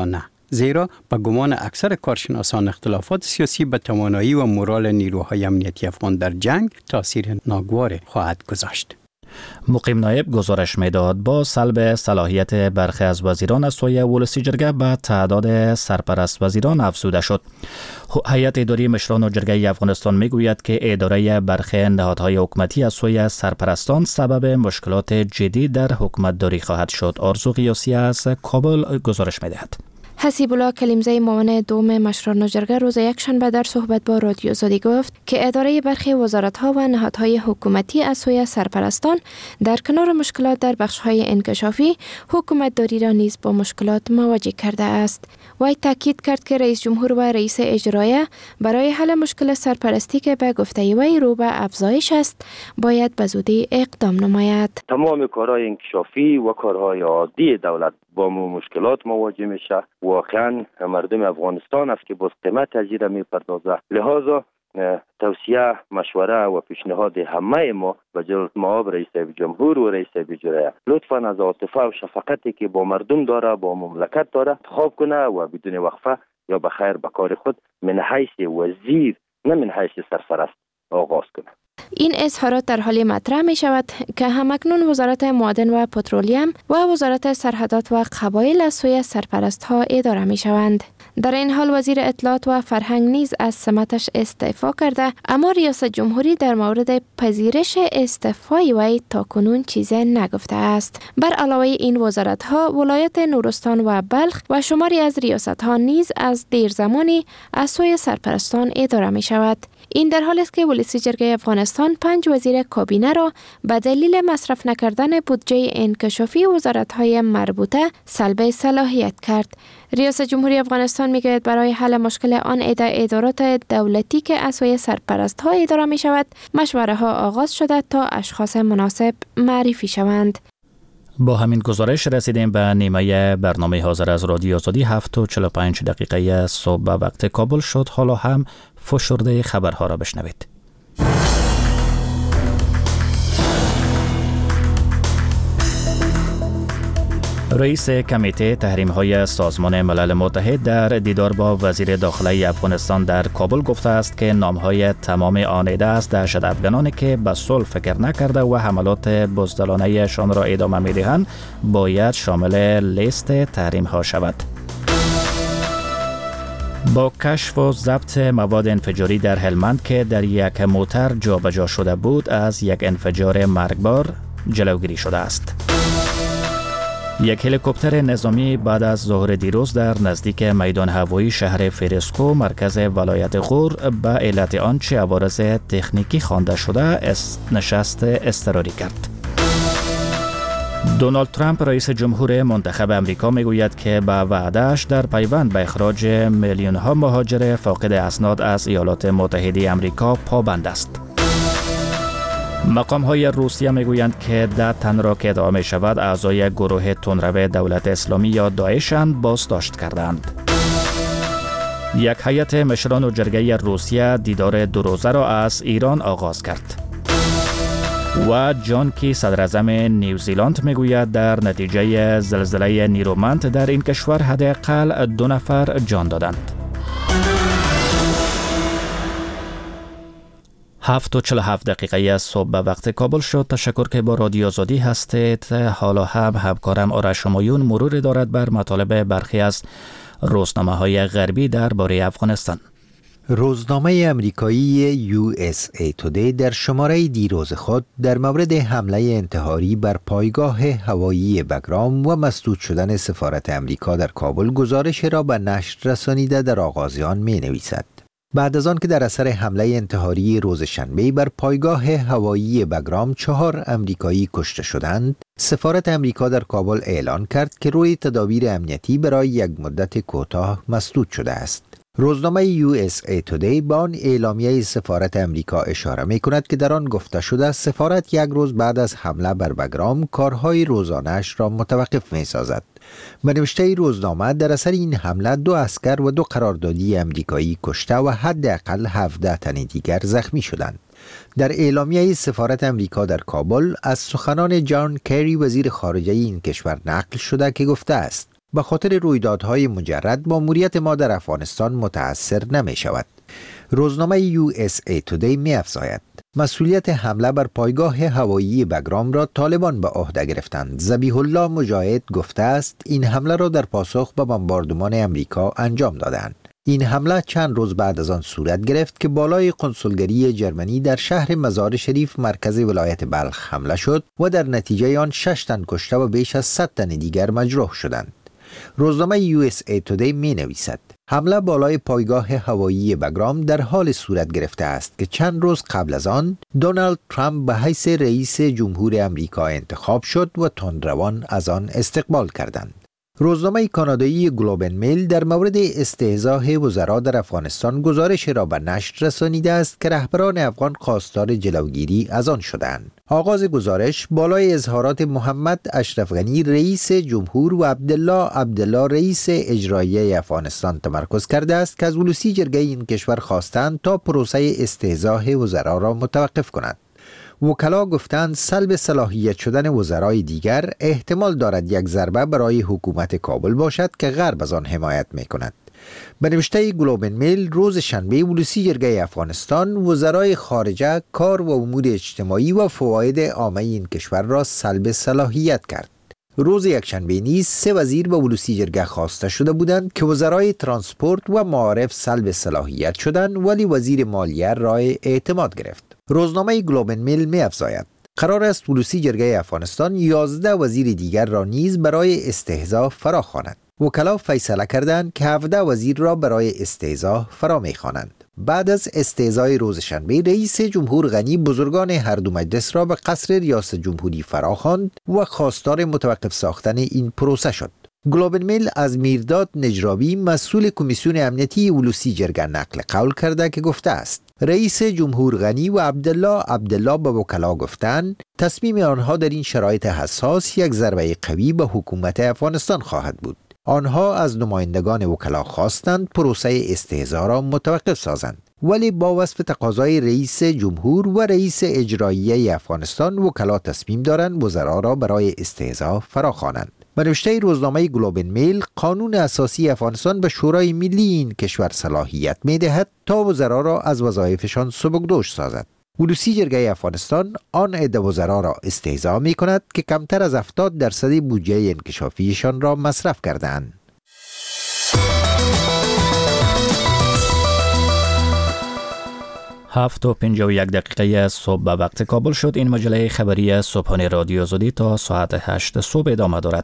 Speaker 10: زیرا به گمان اکثر کارشناسان اختلافات سیاسی به توانایی و مورال نیروهای امنیتی افغان در جنگ تاثیر ناگوار خواهد گذاشت.
Speaker 3: مقیم نایب گزارش میداد با سلب صلاحیت برخی از وزیران از سوی ولسی جرگه به تعداد سرپرست وزیران افزوده شد. هیئت اداری مشران و جرگه افغانستان میگوید که اداره برخی نهادهای حکومتی از سوی سرپرستان سبب مشکلات جدی در حکومت داری خواهد شد. آرزو قیاسی از کابل گزارش میدهد.
Speaker 4: حسیب الله کلیمزی معاون دوم مشران و جرگه روز یکشنبه در صحبت با رادیو آزادی گفت که اداره برخی وزارت‌ها و نهادهای حکومتی از سوی سرپرستان در کنار مشکلات در بخش‌های انکشافی حکومت داری را نیز با مشکلات مواجه کرده است. وی تاکید کرد که رئیس جمهور و رئیس اجرایه برای حل مشکل سرپرستی که به گفته وی رو به افزایش است باید به زودی اقدام نماید.
Speaker 8: تمام کارهای انکشافی و کارهای عادی دولت با مشکلات مواجه میشه. واقعا مردم افغانستان است که با قیمت از این میپردازه. لذا توصیه، مشوره و پیشنهاد همه ما به جلالت مآب رئیس جمهور و رئیس اجرایه لطفاً از عاطفه و شفقتی که با مردم داره، با مملکت داره انتخاب کنه و بدون وقفه یا بخیر به کار خود من حیث وزیر نه من حیث سرپرست آغاز کنه.
Speaker 4: این اظهارات در حالی مطرح می شود که همکنون وزارت معادن و پترولیم و وزارت سرحدات و قبایل از سوی سرپرست ها اداره می شوند. در این حال وزیر اطلاعات و فرهنگ نیز از سمتش استعفا کرده، اما ریاست جمهوری در مورد پذیرش استعفای وی تاکنون چیزی نگفته است. بر علاوه این وزارت ها ولایت نورستان و بلخ و شماری از ریاست ها نیز از دیر زمانی از سوی سرپرستان اداره می شود. این در حالی است که ولسی جرگه افغانستان پنج وزیر کابینه را به دلیل مصرف نکردن بودجه انکشافی وزارت‌های مربوطه سلب صلاحیت کرد. ریاست جمهوری افغانستان میگوید برای حل مشکل آن عده ادارات دولتی که از سوی سرپرست‌ها اداره می شود، مشوره ها آغاز شده تا اشخاص مناسب معرفی شوند.
Speaker 3: با همین گزارش رسیدیم به نیمه برنامه حاضر از رادیو آزادی. هفت و چهل و پنج دقیقه صبح به وقت کابل شد. حالا هم فشرده خبرها را بشنوید. رئیس کمیته تحریم‌های سازمان ملل متحد در دیدار با وزیر داخلی افغانستان در کابل گفته است که نام‌های تمام آنیده از دهشت افغانانی که به صلح فکر نکرده و حملات بزدلانه‌شان را ادامه می‌دهند باید شامل لیست تحریم‌ها شود. با کشف و ضبط مواد انفجاری در هلمند که در یک موتر جابجا شده بود از یک انفجار مرگبار جلوگیری شده است. یک هلیکوپتر نظامی بعد از ظهر دیروز در نزدیک میدان هوایی شهر فرسکو مرکز ولایت غور به علت آنچه عوارض تکنیکی خوانده شده است نشست اضطراری کرد. دونالد ترامپ رئیس جمهور منتخب امریکا میگوید که به وعده‌اش در پیوند به اخراج میلیون ها مهاجر فاقد اسناد از ایالات متحده امریکا پابند است. مقام های روسیه میگویند که ده تن را که ادعا می شود اعضای گروه تندرو دولت اسلامی یا داعشند بازداشت کردند. یک هیئت مشران و جرگه روسیه دیدار دو روزه را از ایران آغاز کرد. و جان کی صدر اعظم نیوزیلند میگوید در نتیجه زلزله نیرومند در این کشور حداقل دو نفر جان دادند. هفت و چهل و هفت دقیقه صبح به وقت کابل شد. تشکر که با رادیو آزادی هستید. حالا هم همکارم آرش مایون مرور دارد بر مطالب برخی از روزنامه‌های غربی درباره افغانستان.
Speaker 11: روزنامه امریکایی یو اس ای تودی در شماره دیروز خود در مورد حمله انتحاری بر پایگاه هوایی بگرام و مسدود شدن سفارت امریکا در کابل گزارش را به نشر رسانیده در آغاز آن می نویسد. بعد از آن که در اثر حمله انتحاری روز شنبه بر پایگاه هوایی بگرام چهار امریکایی کشته شدند، سفارت امریکا در کابل اعلان کرد که روی تدابیر امنیتی برای یک مدت کوتاه مسدود شده است. روزنامه یو اس ای تودی با آن اعلامیه سفارت امریکا اشاره می کند که در آن گفته شده سفارت یک روز بعد از حمله بر بگرام کارهای روزانه‌اش را متوقف می سازد. به نوشته روزنامه در اثر این حمله دو عسکر و دو قراردادی امریکایی کشته و حداقل هفده تن دیگر زخمی شدند. در اعلامیه سفارت امریکا در کابل از سخنان جان کری وزیر خارجه این کشور نقل شده که گفته است به خاطر رویدادهای مجرد ماموریت ما در افغانستان متأثر نمی شود. روزنامه یو اس ای تودی می افزاید مسئولیت حمله بر پایگاه هوایی بگرام را طالبان به عهده گرفتند. ذبیح الله مجاهد گفته است این حمله را در پاسخ به بمباردمان امریکا انجام دادند. این حمله چند روز بعد از آن صورت گرفت که بالای کنسولگری جرمنی در شهر مزار شریف مرکز ولایت بلخ حمله شد و در نتیجه آن شش تن کشته و بیش از صد تن دیگر مجروح شدند. روزنامه یو اس ای تودی می نویسد حمله بالای پایگاه هوایی بگرام در حال صورت گرفته است که چند روز قبل از آن دونالد ترامپ به حیث رئیس جمهور امریکا انتخاب شد و تندروان از آن استقبال کردند. روزنامه کانادایی گلوبن میل در مورد استهزاء وزرا در افغانستان گزارش را به نشر رسانیده است که رهبران افغان خواستار جلوگیری از آن شدند. آغاز گزارش بالای اظهارات محمد اشرف غنی رئیس جمهور و عبدالله عبدالله رئیس اجرایی افغانستان تمرکز کرده است که از ولوسی جرگه این کشور خواستند تا پروسه استهزاء وزرا را متوقف کند. وکلا گفتند سلب صلاحیت شدن وزرای دیگر احتمال دارد یک ضربه برای حکومت کابل باشد که غرب از آن حمایت می کند. به نوشته گلوبن میل روز شنبه ولوسی جرگه افغانستان وزرای خارجه، کار و امور اجتماعی و فواید عامه این کشور را سلب صلاحیت کرد. روز یکشنبه نیز سه وزیر به ولوسی جرگه خواسته شده بودند که وزرای ترانسپورت و معارف سلب صلاحیت شدند ولی وزیر مالیه رای اعتماد گرفت. روزنامه گلوبن میل می افزاید قرار است ولوسی جرگه افغانستان یازده وزیر دیگر را نیز برای استهزاء فراخواند. وکلا فیصله کردند که هفده وزیر را برای استهزاء فرا می خوانند. بعد از استهزای روز شنبه رئیس جمهور غنی بزرگان هر دو مجلس را به قصر ریاست جمهوری فراخواند و خواستار متوقف ساختن این پروسه شد. گلوبن میل از میرداد نجرابی مسئول کمیسیون امنیتی ولوسی جرگه نقل قول کرده که گفته است رئیس جمهور غنی و عبدالله عبدالله به وکلا گفتند تصمیم آنها در این شرایط حساس یک ضربه قوی به حکومت افغانستان خواهد بود. آنها از نمایندگان وکلا خواستند پروسه استهزاء را متوقف سازند ولی با وصف تقاضای رئیس جمهور و رئیس اجرایی افغانستان وکلا تصمیم دارند وزرا را برای استهزاء فراخوانند. به نوشته روزنامه گلوبن میل قانون اساسی افغانستان به شورای ملی این کشور صلاحیت می دهد تا وزرا را از وظایفشان سبکدوش سازد. ولوسی جرگه افغانستان آن عده وزرا را استهزا می کند که کمتر از هفتاد درصد بودجه انکشافیشان را مصرف کردند.
Speaker 3: هفت و پنجاه و یک دقیقه صبح به وقت کابل شد. این مجله خبری صبحانه رادیو زودی تا ساعت هشت صبح ادامه دارد.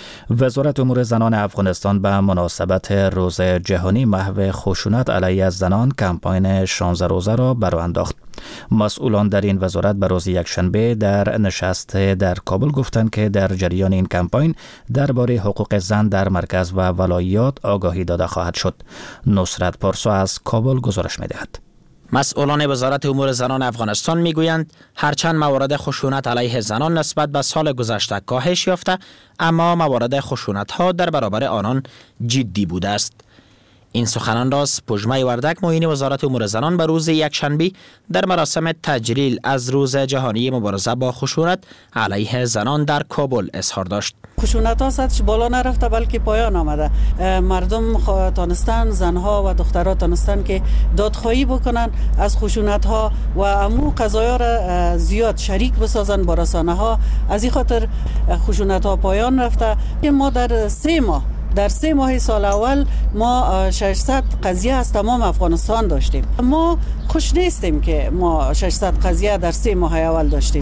Speaker 3: وزارت امور زنان افغانستان به مناسبت روز جهانی محو خشونت علیه زنان کمپاین شانزده روزه را برآ انداخت. مسئولان در این وزارت به روز یکشنبه در نشست در کابل گفتند که در جریان این کمپاین درباره حقوق زن در مرکز و ولایات آگاهی داده خواهد شد. نصرت پارسا از کابل گزارش می‌دهد.
Speaker 12: مسئولان وزارت امور زنان افغانستان میگویند هرچند موارد خشونت علیه زنان نسبت به سال گذشته کاهش یافته، اما موارد خشونت ها در برابر آنان جدی بوده است. این سخنان را پژمه وردک معین وزارت امور زنان به روز یکشنبه در مراسم تجلیل از روز جهانی مبارزه با خشونت علیه زنان در کابل اظهار داشت.
Speaker 7: خشونت ها سطحش بالا نرفته بلکه پایان آمده. مردم تانستن، زنها و دخترها تانستن که دادخواهی بکنن از خشونت ها و امو قضایا را زیاد شریک بسازن با رسانه ها. از این خاطر خشونت ها پایان رفته. ما در سه ماه در سه ماه سال اول ما ششصد قضیه از تمام افغانستان داشتیم. ما خوش نیستیم که ما ششصد قضیه در سه ماه اول داشتیم.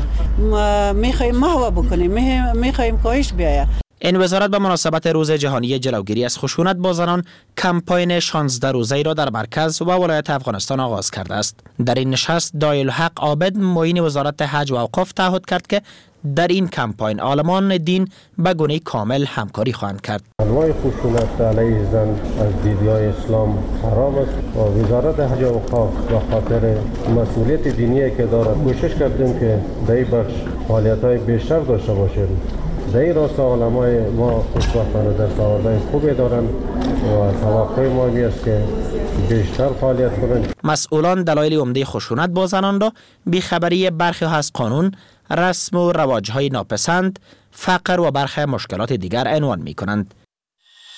Speaker 7: میخوایم محو بکنیم، میخوایم کاهش بیاید.
Speaker 12: این وزارت به مناسبت روز جهانی جلوگیری از خشونت با زنان کمپاین شانزده روزه‌ای را در مرکز و ولایت افغانستان آغاز کرده است. در این نشست دایل حق عابد معین وزارت حج و اوقاف تعهد کرد که در این کمپاین عالمان دین به گونه کامل همکاری خواهند کرد.
Speaker 13: انواع خشونت علیه زن از دیدگاه اسلام حرام است و وزارت حج و اوقاف به خاطر مسئولیت دینی که دارد کوشش کردیم که در این بخش فعالیت‌های بیشتر داشته باشیم. در این راستا علمای ما خوشبختانه در آوردن خوبی دارند و توقع ما است که بیشتر فعالیت کنند.
Speaker 12: مسئولان دلایل عمده خشونت با زنان را بیخبری برخی از قانون، رسم و رواج‌های ناپسند، فقر و برخی مشکلات دیگر عنوان می‌کنند.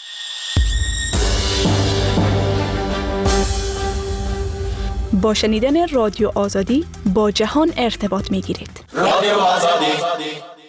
Speaker 14: با شنیدن رادیو آزادی با جهان ارتباط می‌گیرید.
Speaker 16: رادیو آزادی.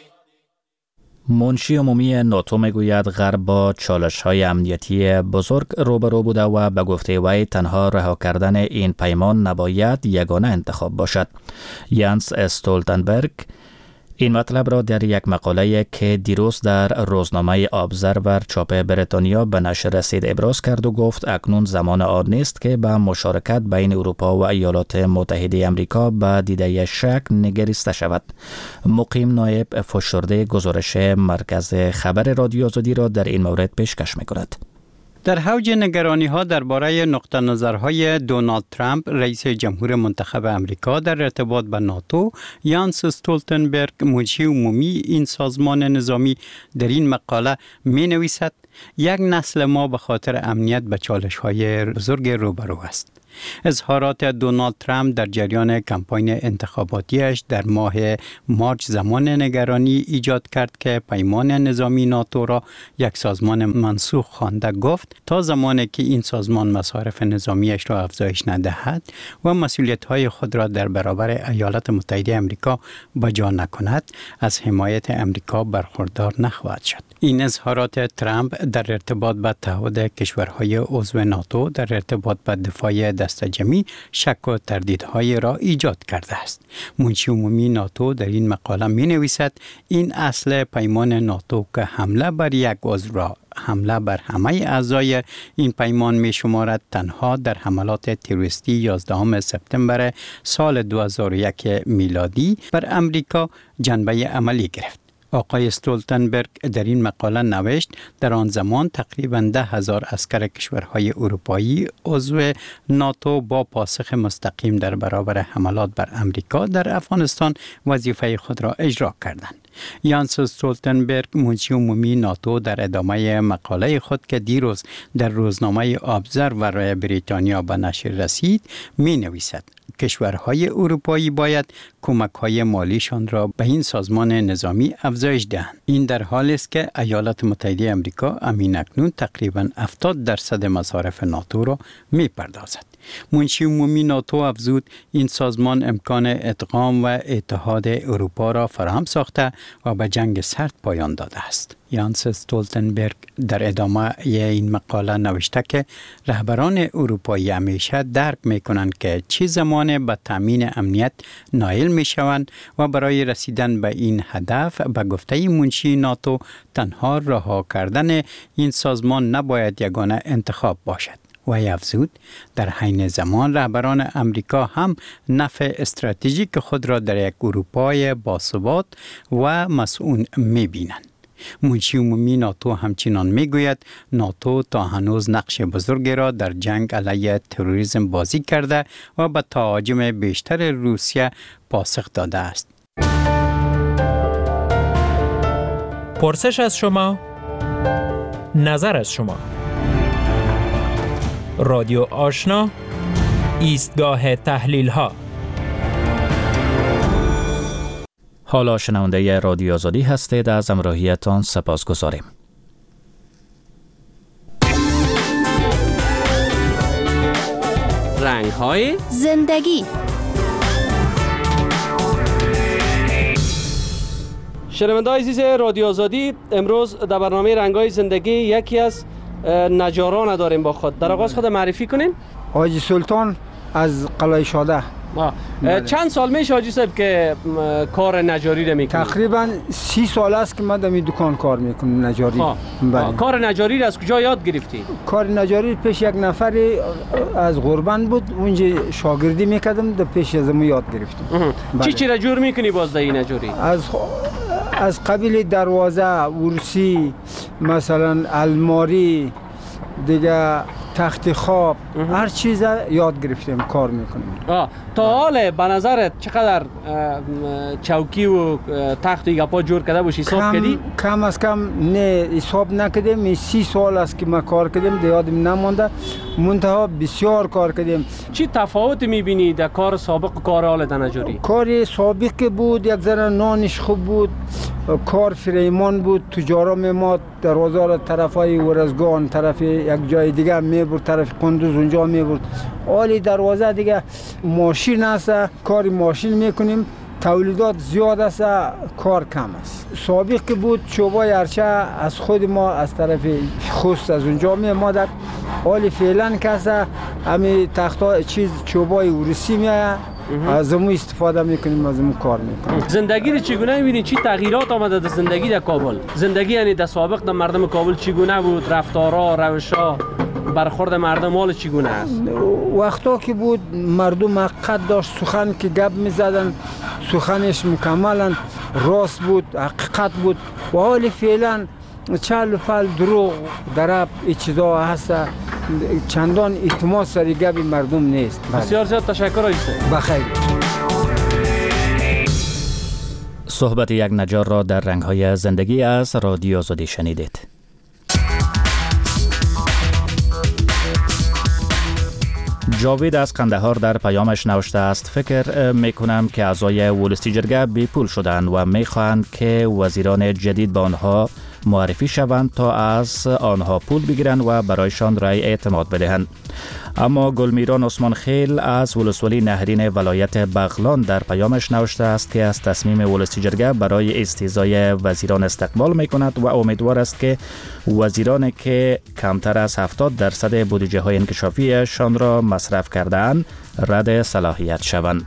Speaker 3: منشی عمومی ناتو میگوید غرب با چالش‌های امنیتی بزرگ روبرو بوده و به گفته وی تنها رها کردن این پیمان نباید یگانه انتخاب باشد. یانس استولتنبرگ این مطلب را در یک مقاله که دیروز در روزنامه ابزرور چاپ بریتانیا به نشر رسید ابراز کرد و گفت اکنون زمان آن نیست که به مشارکت بین اروپا و ایالات متحده آمریکا به دیده شک نگریسته شود. مقیم نایب فشرده گزارش مرکز خبر رادیو آزادی را در این مورد پیشکش می‌کند.
Speaker 10: در حوج نگرانی ها درباره نقطه نظرهای دونالد ترامپ رئیس جمهور منتخب امریکا در ارتباط به ناتو، یانس استولتنبرگ منشی عمومی این سازمان نظامی در این مقاله می نویسد یک نسل ما به خاطر امنیت به چالش های بزرگ روبرو است. اظهارات دونالد ترامپ در جریان کمپاین انتخاباتیش در ماه مارچ زمان نگرانی ایجاد کرد که پیمان نظامی ناتو را یک سازمان منسوخ خوانده. گفت تا زمانی که این سازمان مصارف نظامیش را افزایش ندهد و مسئولیت‌های خود را در برابر ایالات متحده آمریکا بجا نکند، از حمایت آمریکا برخوردار نخواهد شد. این اظهارات ترامپ در ارتباط با تعهد کشورهای عضو ناتو در ارتباط با دفاع دست جمعی شک و تردیدهای را ایجاد کرده است. منشی عمومی ناتو در این مقاله می نویسد این اصل پیمان ناتو که حمله بر یک عضو را حمله بر همه اعضای این پیمان می شمارد تنها در حملات تروریستی یازدهم سپتامبر سال دو هزار و یک میلادی بر امریکا جنبه عملی گرفت. آقای استولتنبرگ در این مقاله نوشت در آن زمان تقریباً ده هزار عسکر کشورهای اروپایی عضو ناتو با پاسخ مستقیم در برابر حملات بر امریکا در افغانستان وظیفه خود را اجرا کردند. یانس استولتنبرگ منشی عمومی ناتو در ادامه مقاله خود که دیروز در روزنامه ابزرور بریتانیا به نشر رسید می نویسد کشورهای اروپایی باید کمک‌های مالیشان را به این سازمان نظامی افزایش دهند. این در حالی است که ایالات متحده آمریکا امین اکنون تقریباً هفتاد درصد مصارف ناتو را می‌پردازد. منشی عمومی ناتو افزود این سازمان امکان ادغام و اتحاد اروپا را فراهم ساخته و به جنگ سرد پایان داده است. یانس استولتنبرگ در ادامه این مقاله نوشته که رهبران اروپایی همیشه درک می‌کنند که چه زمان به تامین امنیت نائل می‌شوند و برای رسیدن به این هدف به گفته منشی ناتو تنها رها کردن این سازمان نباید یگانه انتخاب باشد. و افزود در حین زمان رهبران امریکا هم نفع استراتژیک خود را در یک اروپای باثبات و مسئول می‌بینند. منشی عمومی ناتو همچنان میگوید ناتو تا هنوز نقش بزرگی را در جنگ علیه تروریسم بازی کرده و به تهاجم بیشتر روسیه پاسخ داده است.
Speaker 17: پرسش از شما، نظر از شما. رادیو آشنا، ایستگاه تحلیل ها.
Speaker 3: حالا شنونده رادیو آزادی هستید، از همراهیتان سپاسگزاریم.
Speaker 24: رنگ های
Speaker 25: زندگی.
Speaker 24: شنونده‌های عزیز رادیو آزادی، امروز در برنامه رنگ های زندگی یکی از نجاران داریم با خود. در آغاز خود معرفی کنین.
Speaker 9: حاجی سلطان از قلعه شاده.
Speaker 24: چند سال میشه حاجی صاحب که کار نجاری رو میکنید؟
Speaker 9: تقریبا سی سال است که من در این دکان کار میکنم نجاری.
Speaker 24: بله. کار نجاری رو از کجا یاد گرفتی؟
Speaker 9: کار نجاری پیش یک نفر از غربند بود، اونجا شاگردی میکردم، در پیش از ما یاد گرفتم.
Speaker 24: چی چی را جور میکنی باز در این نجاری؟
Speaker 9: از از قبیل دروازه، ورسی، مثلا الماری، دیگه تخت خواب، هر چیز یاد گرفتیم، کار میکنیم.
Speaker 24: آه. تا حال به نظرت چقدر چوکی و تخت و گپا جور کرده باشی حساب کردی؟
Speaker 9: کم از کم نه حساب نکردیم. سی سال است که ما کار کردیم، یادم نمونده، منتها بسیار کار کردیم.
Speaker 24: چی تفاوت میبینی در کار سابق و کار حال نجاری؟
Speaker 9: کار سابق بود یک ذره نانش خوب بود، کار فریمان بود، تجارا ما دروازه را طرفای ورزگان، طرف یک جای دیگه میبرد، طرف قندوز اونجا میبرد. حالی دروازه دیگه ماشین است، کاری ماشین میکنیم، تولیدات زیاد است، کار کم است. سابق که بود چوبای ارچه از خود ما از طرف خوست از اونجا میامد. حالی فعلا کسا همین تختا چیز چوبای ورسی میآید، از اون استفاده میکنیم، از اون کار میکنیم.
Speaker 24: زندگی رو چگونه میبینید؟ چی تغییرات آمده در زندگی در کابل؟ زندگی یعنی در سابق در مردم کابل چگونه بود؟ رفتارها، روشها، برخورد مردم حال چگونه است؟
Speaker 9: وقتا که بود مردم حقیقت داشت، سخن که گپ میزدن سخنش مکملا راست بود، حقیقت بود. و حال فعلا چل فل دروغ درب این چیزا هست، چندان اعتماد سری گپ مردم نیست.
Speaker 24: بسیار زیاد تشکر آیسته.
Speaker 9: بخیر.
Speaker 3: صحبت یک نجار را در رنگ‌های زندگی از رادیو آزادی شنیدید. جاوید از قندهار در پیامش نوشته است: فکر میکنم که اعضای ولسی جرگه بی پول شدند و میخواهند که وزیران جدید به آنها معرفی شوند تا از آنها پول بگیرند و برایشان رای اعتماد بدهند. اما گلمیران عثمان خیل از ولسوالی نهرین ولایت بغلان در پیامش نوشته است که از تصمیم ولسی جرگه برای استیضای وزیران استقبال میکند و امیدوار است که وزیرانی که کمتر از هفتاد درصد بودجه های انکشافیشان را مصرف کرده‌اند رد صلاحیت شوند.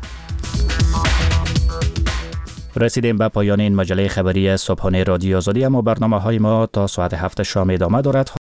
Speaker 3: رسیدیم به پایان این مجله خبری صبحانه رادیو آزادی، اما برنامه های ما تا ساعت هفت شام ادامه دارد.